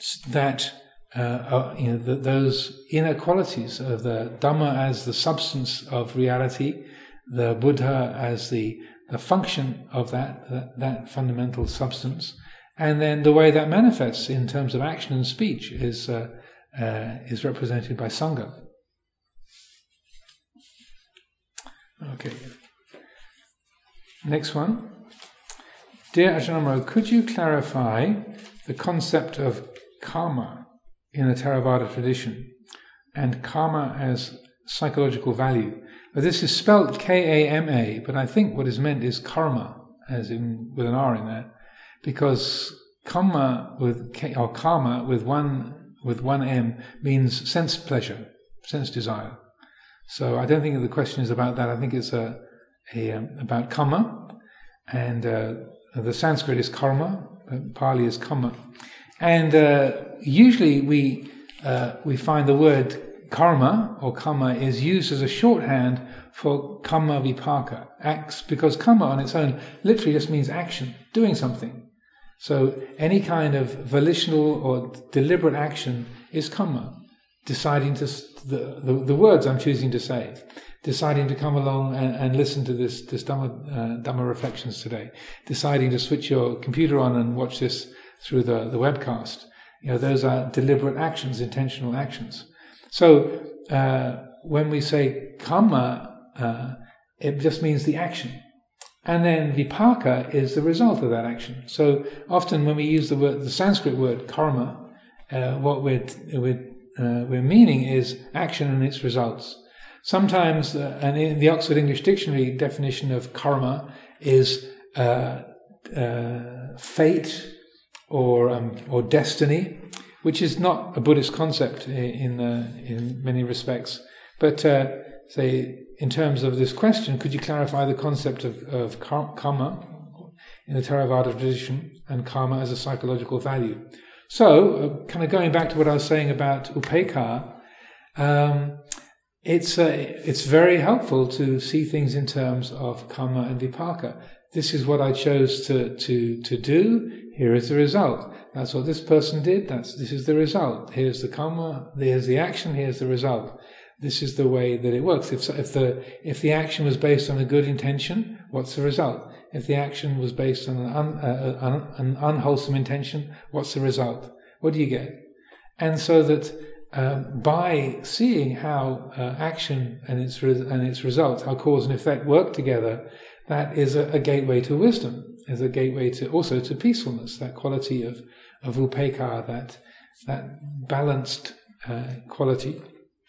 that uh, uh, you know the, those inner qualities of the Dhamma as the substance of reality, the Buddha as the the function of that that, that fundamental substance, and then the way that manifests in terms of action and speech is. Uh, Uh, is represented by Sangha. Okay. Next one. Dear Ajahn Amaro, could you clarify the concept of karma in the Theravada tradition and karma as psychological value? Well, this is spelt K A M A, but I think what is meant is karma, as in with an R in there, because karma with K, or karma with one with one M means sense pleasure, sense desire. So I don't think the question is about that. I think it's a, a um, about karma, and uh, the Sanskrit is karma, Pali is karma, and uh, usually we uh, we find the word karma or karma is used as a shorthand for karma vipaka, acts, because karma on its own literally just means action, doing something. So any kind of volitional or deliberate action is karma. Deciding to, the, the, the words I'm choosing to say, deciding to come along and, and listen to this, this Dhamma, uh, Dhamma reflections today, deciding to switch your computer on and watch this through the, the webcast. You know, those are deliberate actions, intentional actions. So uh, when we say karma, uh, it just means the action. And then vipaka is the result of that action. So often when we use the word, the Sanskrit word karma, uh, what we're, we're, uh, we're meaning is action and its results. Sometimes, uh, and in the Oxford English Dictionary definition of karma is uh, uh, fate or um, or destiny, which is not a Buddhist concept in uh, in many respects. But uh, say, in terms of this question, could you clarify the concept of, of karma in the Theravada tradition and karma as a psychological value? So, uh, kind of going back to what I was saying about upekkha, um, it's uh, it's very helpful to see things in terms of karma and vipaka. This is what I chose to to to do. Here is the result. That's what this person did. That's this is the result. Here's the karma. Here's the action. Here's the result. This is the way that it works. If if the if the action was based on a good intention, what's the result? If the action was based on an, un, uh, un, an unwholesome intention, what's the result? What do you get? And so that um, by seeing how uh, action and its re- and its result, how cause and effect work together, that is a, a gateway to wisdom. Is a gateway to also to peacefulness. That quality of of upekkha, that that balanced uh, quality.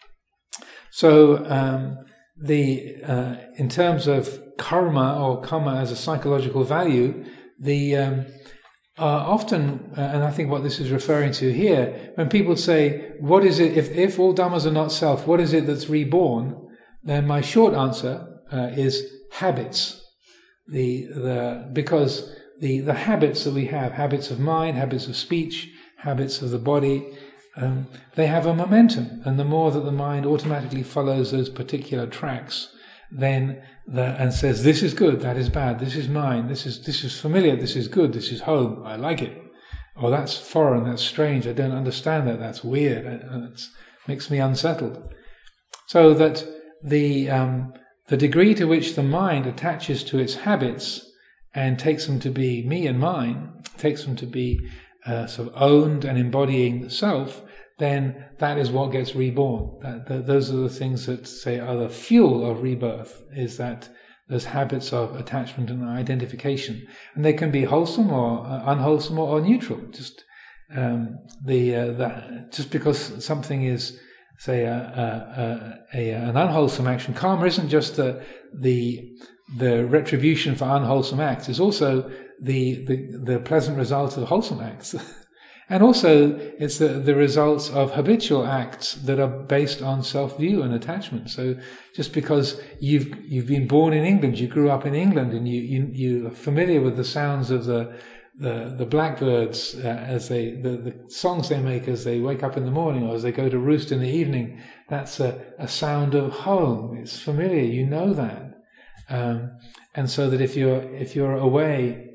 So um, the uh, in terms of karma or karma as a psychological value, the um, uh, often, uh, and I think what this is referring to here, when people say, "What is it? If if all dhammas are not self, what is it that's reborn?" Then my short answer uh, is habits. The the because the the habits that we have, habits of mind, habits of speech, habits of the body. Um, they have a momentum, and the more that the mind automatically follows those particular tracks, then the, and says, "This is good, that is bad. This is mine. This is this is familiar. This is good. This is home. I like it." Or that's foreign. That's strange. I don't understand that. That's weird. It makes me unsettled. So that the um, the degree to which the mind attaches to its habits and takes them to be me and mine, takes them to be Uh, sort of owned and embodying the self, then that is what gets reborn. That, that, those are the things that, say, are the fuel of rebirth, is that those habits of attachment and identification. And they can be wholesome or uh, unwholesome or, or neutral. Just um, the uh, that, just because something is, say, a, a, a, a, an unwholesome action, karma isn't just the the the retribution for unwholesome acts. It's also the, the, the pleasant results of wholesome acts. And also, it's the, the results of habitual acts that are based on self-view and attachment. So just because you've you've been born in England, you grew up in England, and you, you, you're familiar with the sounds of the the, the blackbirds uh, as they, the, the songs they make as they wake up in the morning or as they go to roost in the evening, that's a, a sound of home. It's familiar, you know that. Um, and so that if you're if you're away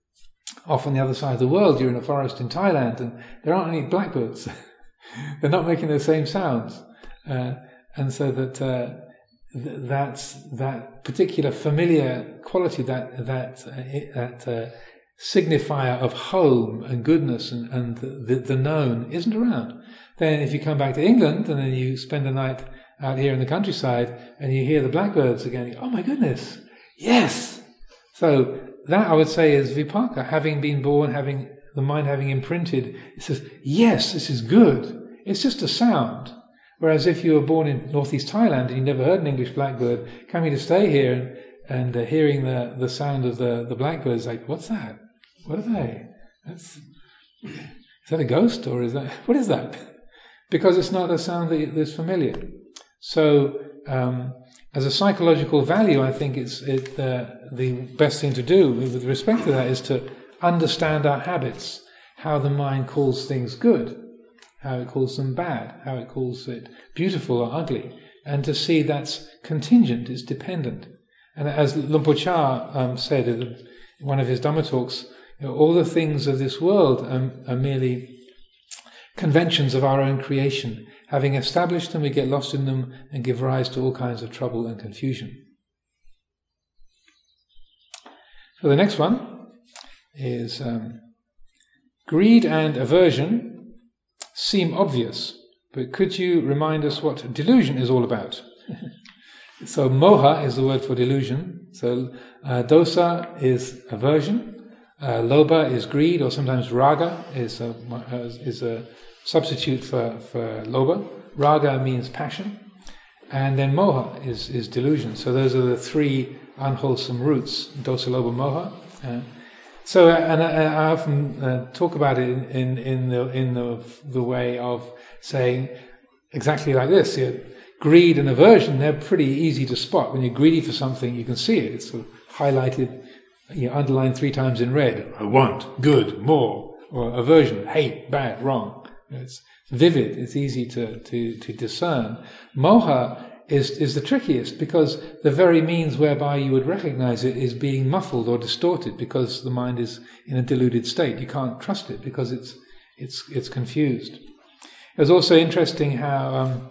off on the other side of the world, you're in a forest in Thailand, and there aren't any blackbirds. They're not making those same sounds, uh, and so that uh, th- that's that particular familiar quality, that that uh, that uh, signifier of home and goodness and, and the, the known isn't around. Then, if you come back to England and then you spend a night out here in the countryside and you hear the blackbirds again, you go, "Oh my goodness, yes, So that, I would say, is vipaka, having been born, having the mind having imprinted. It says, yes, this is good. It's just a sound. Whereas if you were born in northeast Thailand and you never heard an English blackbird, coming to stay here and, and uh, hearing the, the sound of the, the blackbirds, like, what's that? What are they? That's, is that a ghost, or is that, what is that? Because it's not a sound that is familiar. So, um, as a psychological value, I think it's it, uh, the best thing to do with respect to that is to understand our habits, how the mind calls things good, how it calls them bad, how it calls it beautiful or ugly, and to see that's contingent, it's dependent. And as Luang Por Chah um, said in one of his Dhamma talks, you know, all the things of this world are, are merely conventions of our own creation. Having established them, we get lost in them and give rise to all kinds of trouble and confusion. So the next one is um, greed and aversion seem obvious, but could you remind us what delusion is all about? So moha is the word for delusion. So uh, dosa is aversion. Uh, lobha is greed, or sometimes raga is a, is a substitute for, for lobha. Raga means passion. And then moha is, is delusion. So those are the three unwholesome roots, dosa, lobha, moha. Uh, so, and I, I often uh, talk about it in, in, in the in the the way of saying exactly like this. You know, greed and aversion, they're pretty easy to spot. When you're greedy for something, you can see it. It's sort of highlighted, you know, underlined three times in red. I want, good, more. Or aversion, hate, bad, wrong. It's vivid. It's easy to, to, to discern. Moha is is the trickiest, because the very means whereby you would recognize it is being muffled or distorted, because the mind is in a deluded state. You can't trust it because it's it's it's confused. It was also interesting how, um,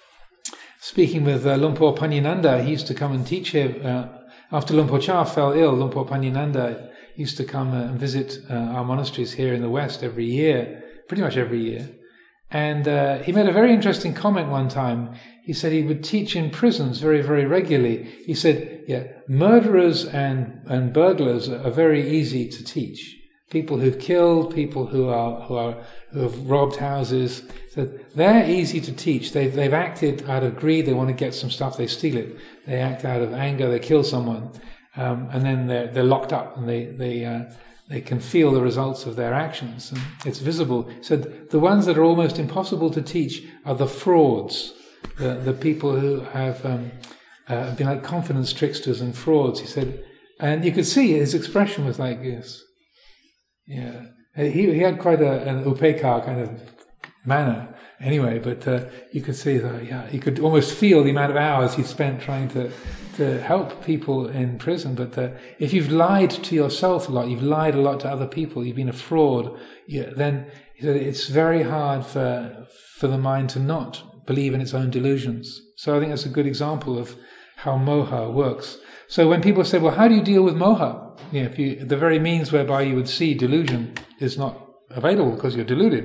speaking with uh, Luang Por Panyananda, he used to come and teach here. Uh, after Luang Por Chah fell ill, Luang Por Panyananda used to come uh, and visit uh, our monasteries here in the West every year, pretty much every year. And uh, he made a very interesting comment one time. He said he would teach in prisons very, very regularly. He said, yeah, murderers and, and burglars are very easy to teach. People who've killed, people who are who are who have robbed houses, so they're easy to teach. They've they've acted out of greed. They want to get some stuff. They steal it. They act out of anger. They kill someone, um, and then they're they're locked up, and they they. Uh, They can feel the results of their actions, and it's visible. So the ones that are almost impossible to teach are the frauds, the the people who have um, uh, been like confidence tricksters and frauds. He said, and you could see his expression was like this. Yeah, he he had quite a, an upekkha kind of manner, anyway. But uh, you could see that. Yeah, you could almost feel the amount of hours he spent trying to. to help people in prison. But uh, if you've lied to yourself a lot, you've lied a lot to other people, you've been a fraud, you, then it's very hard for for the mind to not believe in its own delusions. So I think that's a good example of how moha works. So when people say, well, how do you deal with moha? You know, if you, the very means whereby you would see delusion is not available because you're deluded.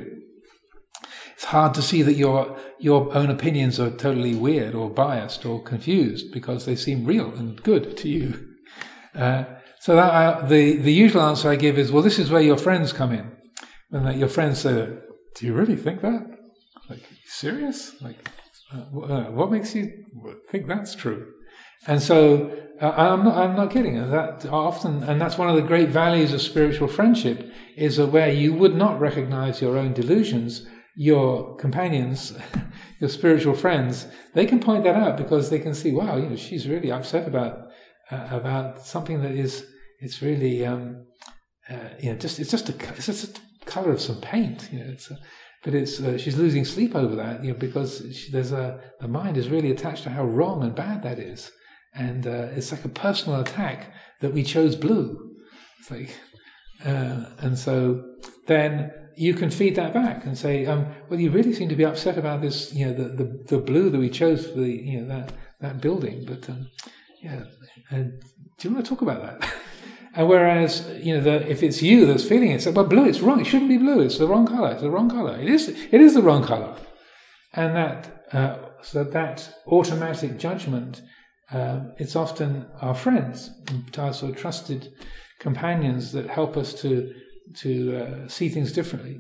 It's hard to see that your your own opinions are totally weird or biased or confused because they seem real and good to you. Uh, so that I, the the usual answer I give is, well, this is where your friends come in. When like, your friends say, "Do you really think that? Like, are you serious? Like, uh, uh, what makes you think that's true?" And so uh, I'm not I'm not kidding. That often, and that's one of the great values of spiritual friendship, is that where you would not recognize your own delusions, your companions, your spiritual friends, they can point that out because they can see, wow, you know, she's really upset about uh, about something that is it's really um, uh, you know just it's just a it's just a color of some paint, you know. It's a, but it's uh, she's losing sleep over that, you know, because she, there's a the mind is really attached to how wrong and bad that is, and uh, it's like a personal attack that we chose blue. It's like, uh, and so then. You can feed that back and say, um, well, you really seem to be upset about this, you know, the, the, the blue that we chose for the, you know, that, that building. But, um, yeah, and do you want to talk about that? And whereas, you know, the, if it's you that's feeling it, say, well, blue, it's wrong. It shouldn't be blue. It's the wrong color. It's the wrong color. It is, it is the wrong color. And that, uh, so that automatic judgment, um, it's often our friends, our sort of trusted companions that help us to to uh, see things differently.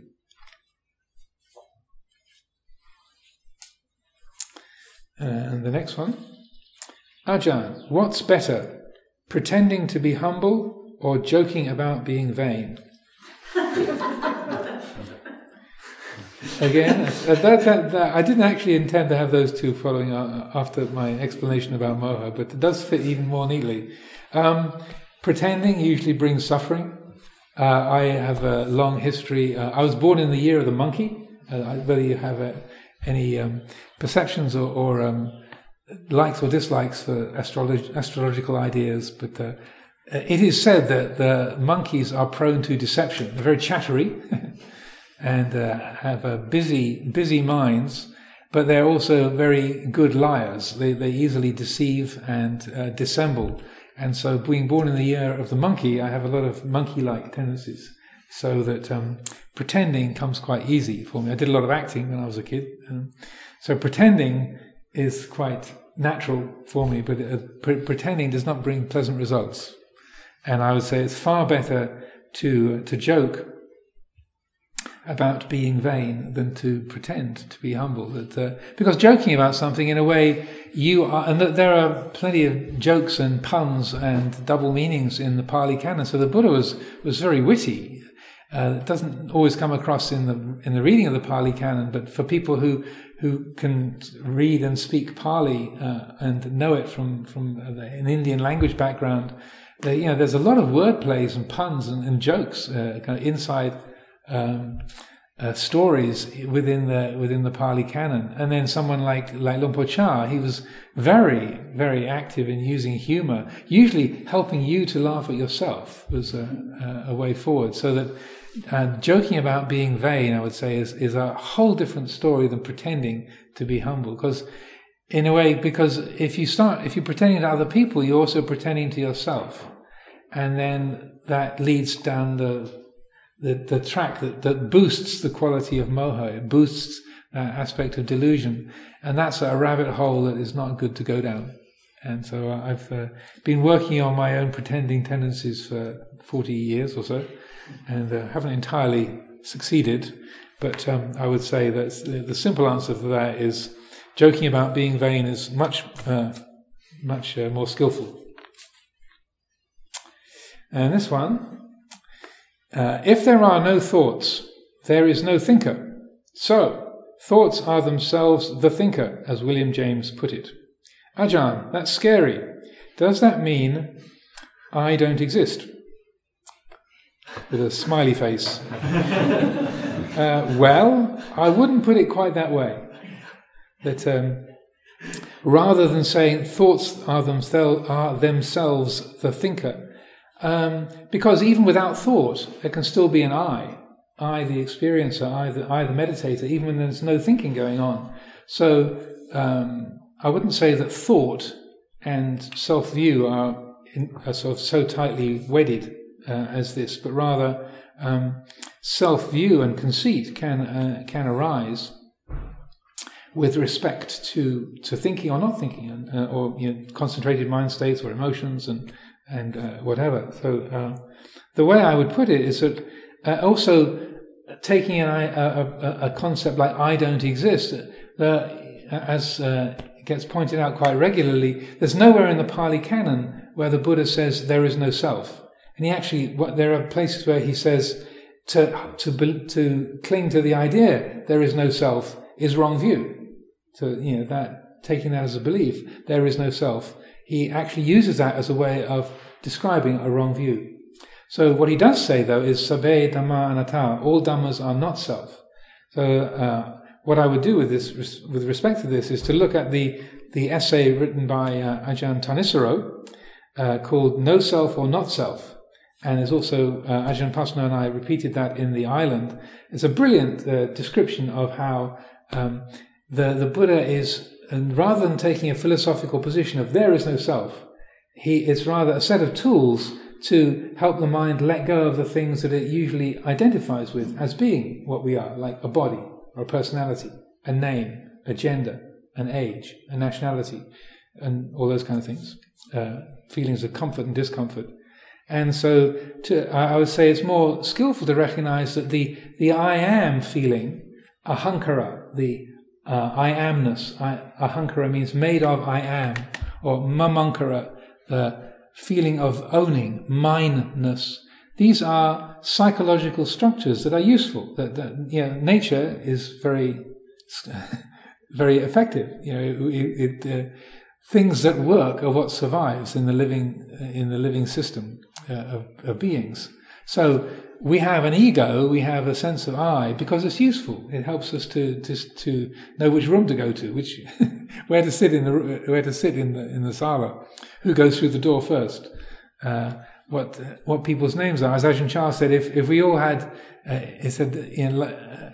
Uh, and the next one, Ajahn, what's better, pretending to be humble or joking about being vain? Again, uh, that, that, that, I didn't actually intend to have those two following uh, after my explanation about moha, but it does fit even more neatly. Um, pretending usually brings suffering. Uh, I have a long history. Uh, I was born in the year of the monkey. Uh, whether you have uh, any um, perceptions or, or um, likes or dislikes for astrolog- astrological ideas, but uh, it is said that the monkeys are prone to deception. They're very chattery and uh, have uh, busy, busy minds, but they're also very good liars. They they easily deceive and uh, dissemble. And so, being born in the year of the monkey, I have a lot of monkey-like tendencies. So that um, pretending comes quite easy for me. I did a lot of acting when I was a kid, um, so pretending is quite natural for me. But uh, pre- pretending does not bring pleasant results. And I would say it's far better to to joke about being vain than to pretend to be humble. That uh, because joking about something, in a way, you are, and that there are plenty of jokes and puns and double meanings in the Pali Canon. So the Buddha was was very witty. Uh, it doesn't always come across in the in the reading of the Pali Canon, but for people who who can read and speak Pali uh, and know it from from an Indian language background, they, you know, there's a lot of word plays and puns and, and jokes uh, kind of inside. Um, uh, stories within the within the Pali Canon, and then someone like like Luang Por Chah, he was very very active in using humour, usually helping you to laugh at yourself was a, a way forward. So that uh, joking about being vain, I would say, is is a whole different story than pretending to be humble. Because in a way, because if you start if you're pretending to other people, you're also pretending to yourself, and then that leads down the The, the track that, that boosts the quality of moha, it boosts that aspect of delusion, and that's a rabbit hole that is not good to go down. And so I've uh, been working on my own pretending tendencies for forty years or so, and uh, haven't entirely succeeded, but um, I would say that the, the simple answer for that is joking about being vain is much, uh, much uh, more skillful. And this one, Uh, if there are no thoughts, there is no thinker. So, thoughts are themselves the thinker, as William James put it. Ajahn, that's scary. Does that mean I don't exist? With a smiley face. uh, well, I wouldn't put it quite that way. That um, rather than saying thoughts are, themsel- are themselves the thinker, Um, because even without thought, there can still be an I, I the experiencer, I the, I the meditator, even when there's no thinking going on. So um, I wouldn't say that thought and self-view are, in, are sort of so tightly wedded uh, as this, but rather um, self-view and conceit can uh, can arise with respect to, to thinking or not thinking, and, uh, or you know, concentrated mind states or emotions and and uh, whatever. So uh, the way I would put it is that uh, also taking an, a, a, a concept like I don't exist, uh, as uh, gets pointed out quite regularly, there's nowhere in the Pali Canon where the Buddha says there is no self. And he actually, what, there are places where he says to, to, to cling to the idea there is no self is wrong view. So, you know, that, taking that as a belief, there is no self, he actually uses that as a way of describing a wrong view. So what he does say, though, is sabbe dhamma anatta, all dhammas are not self. So uh, what I would do with this, with respect to this, is to look at the the essay written by uh, Ajahn Thanissaro uh, called No Self or Not Self. And there's also, uh, Ajahn Pasno and I repeated that in the island. It's a brilliant uh, description of how um, the, the Buddha is, and rather than taking a philosophical position of there is no self, he it's rather a set of tools to help the mind let go of the things that it usually identifies with as being what we are, like a body or a personality, a name, a gender, an age, a nationality. and all those kind of things, uh, feelings of comfort and discomfort. And so to, I would say it's more skillful to recognize that the, the I am feeling, ahankara, the uh, I amness, I, ahankara means made of I am, or mamankara, the feeling of owning, mineness. These are psychological structures that are useful. That, that you know, nature is very, very effective. You know, it, it, uh, things that work are what survives in the living in the living system uh, of, of beings. So we have an ego, we have a sense of I, because it's useful. It helps us to to, to know which room to go to, which where to sit in the where to sit in the in the sala, who goes through the door first. Uh, what what people's names are. As Ajahn Chah said, if if we all had, uh, he said, you know, uh,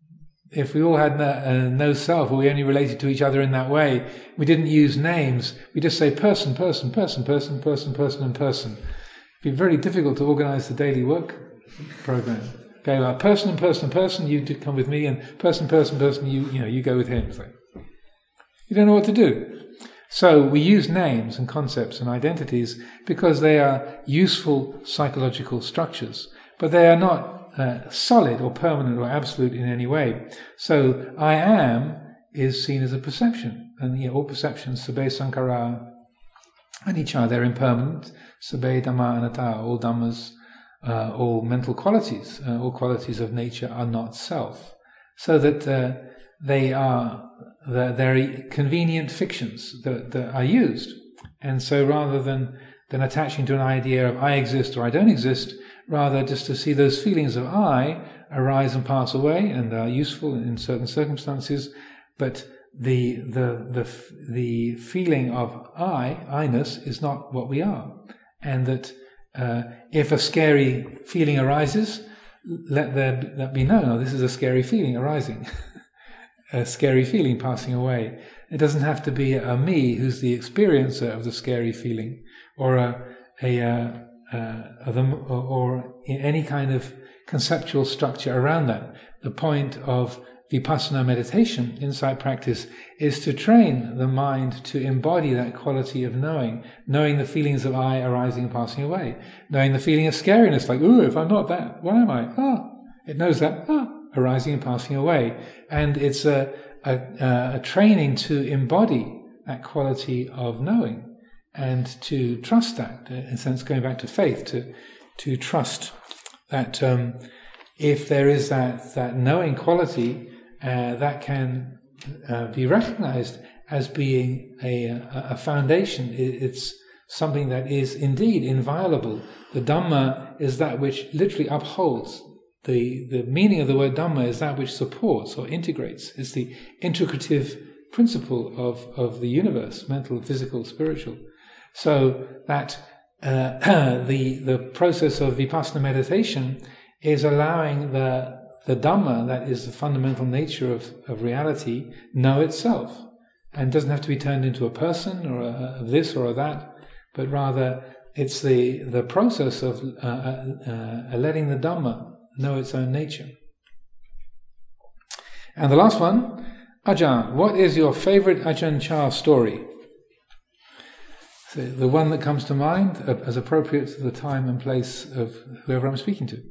if we all had no, uh, no self, or we only related to each other in that way, we didn't use names. We just say person, person, person, person, person, person, and person. It'd be very difficult to organize the daily work program. Okay, well, person and person and person, you do come with me, and person, person, person, you you know, you go with him. It's like, you don't know what to do. So we use names and concepts and identities because they are useful psychological structures, but they are not uh, solid or permanent or absolute in any way. So I am is seen as a perception, and you know, all perceptions, sabbe sankhara, anicca, they're impermanent. Sabbe dhamma anatta, all dhammas, uh, all mental qualities, uh, all qualities of nature are not self. So that uh, they are they're, they're convenient fictions that, that are used. And so rather than, than attaching to an idea of I exist or I don't exist, rather just to see those feelings of I arise and pass away and are useful in certain circumstances, but the the the the feeling of I, I-ness, is not what we are. And that uh, if a scary feeling arises, let there that be known, oh, this is a scary feeling arising. A scary feeling passing away. It doesn't have to be a me who's the experiencer of the scary feeling, or a, a, a, a, a or, or any kind of conceptual structure around that. The point of vipassana meditation, insight practice, is to train the mind to embody that quality of knowing, knowing the feelings of I arising and passing away, knowing the feeling of scariness, like, ooh, if I'm not that, what am I? Ah, it knows that, ah, arising and passing away. And it's a, a, a training to embody that quality of knowing and to trust that, in a sense, going back to faith, to to trust that um, if there is that, that knowing quality, uh, that can uh, be recognized as being a, a foundation. It's something that is indeed inviolable. The Dhamma is that which literally upholds. The, the meaning of the word Dhamma is that which supports or integrates. It's the integrative principle of, of the universe, mental, physical, spiritual. So that uh, the the process of vipassana meditation is allowing the the Dhamma, that is the fundamental nature of, of reality, know itself. And doesn't have to be turned into a person or a, a this or a that, but rather it's the, the process of uh, uh, uh, letting the Dhamma know its own nature. And the last one, Ajahn, what is your favorite Ajahn Chah story? So the one that comes to mind as appropriate to the time and place of whoever I'm speaking to.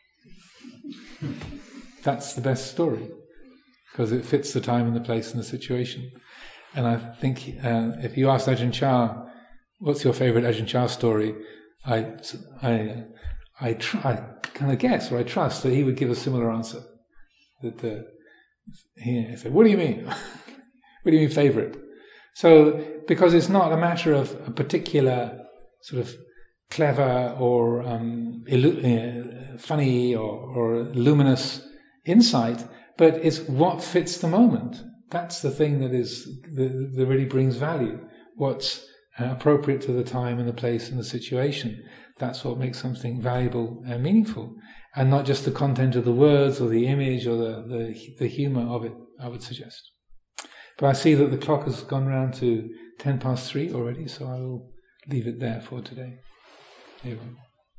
That's the best story, because it fits the time and the place and the situation. And I think uh, if you ask Ajahn Chah, what's your favorite Ajahn Chah story? I, I, I, tr- I kind of guess, or I trust that he would give a similar answer. That uh, he said, "What do you mean? What do you mean favorite?" So, because it's not a matter of a particular sort of clever or um, illu- uh, funny or, or luminous insight, but it's what fits the moment. That's the thing that is that, that really brings value. What's uh, appropriate to the time and the place and the situation. That's what makes something valuable and meaningful, and not just the content of the words or the image or the, the, the humour of it, I would suggest. But I see that the clock has gone round to ten past three already, so I will leave it there for today. Here we go.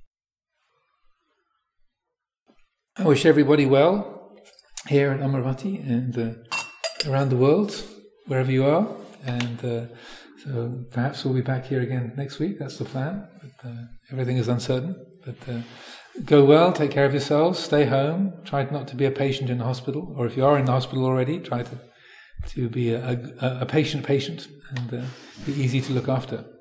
I wish everybody well here at Amaravati and uh, around the world, wherever you are, and uh, So perhaps we'll be back here again next week. That's the plan. But, uh, everything is uncertain. But uh, go well, take care of yourselves, stay home, try not to be a patient in the hospital, or if you are in the hospital already, try to to be a, a, a patient patient and uh, be easy to look after.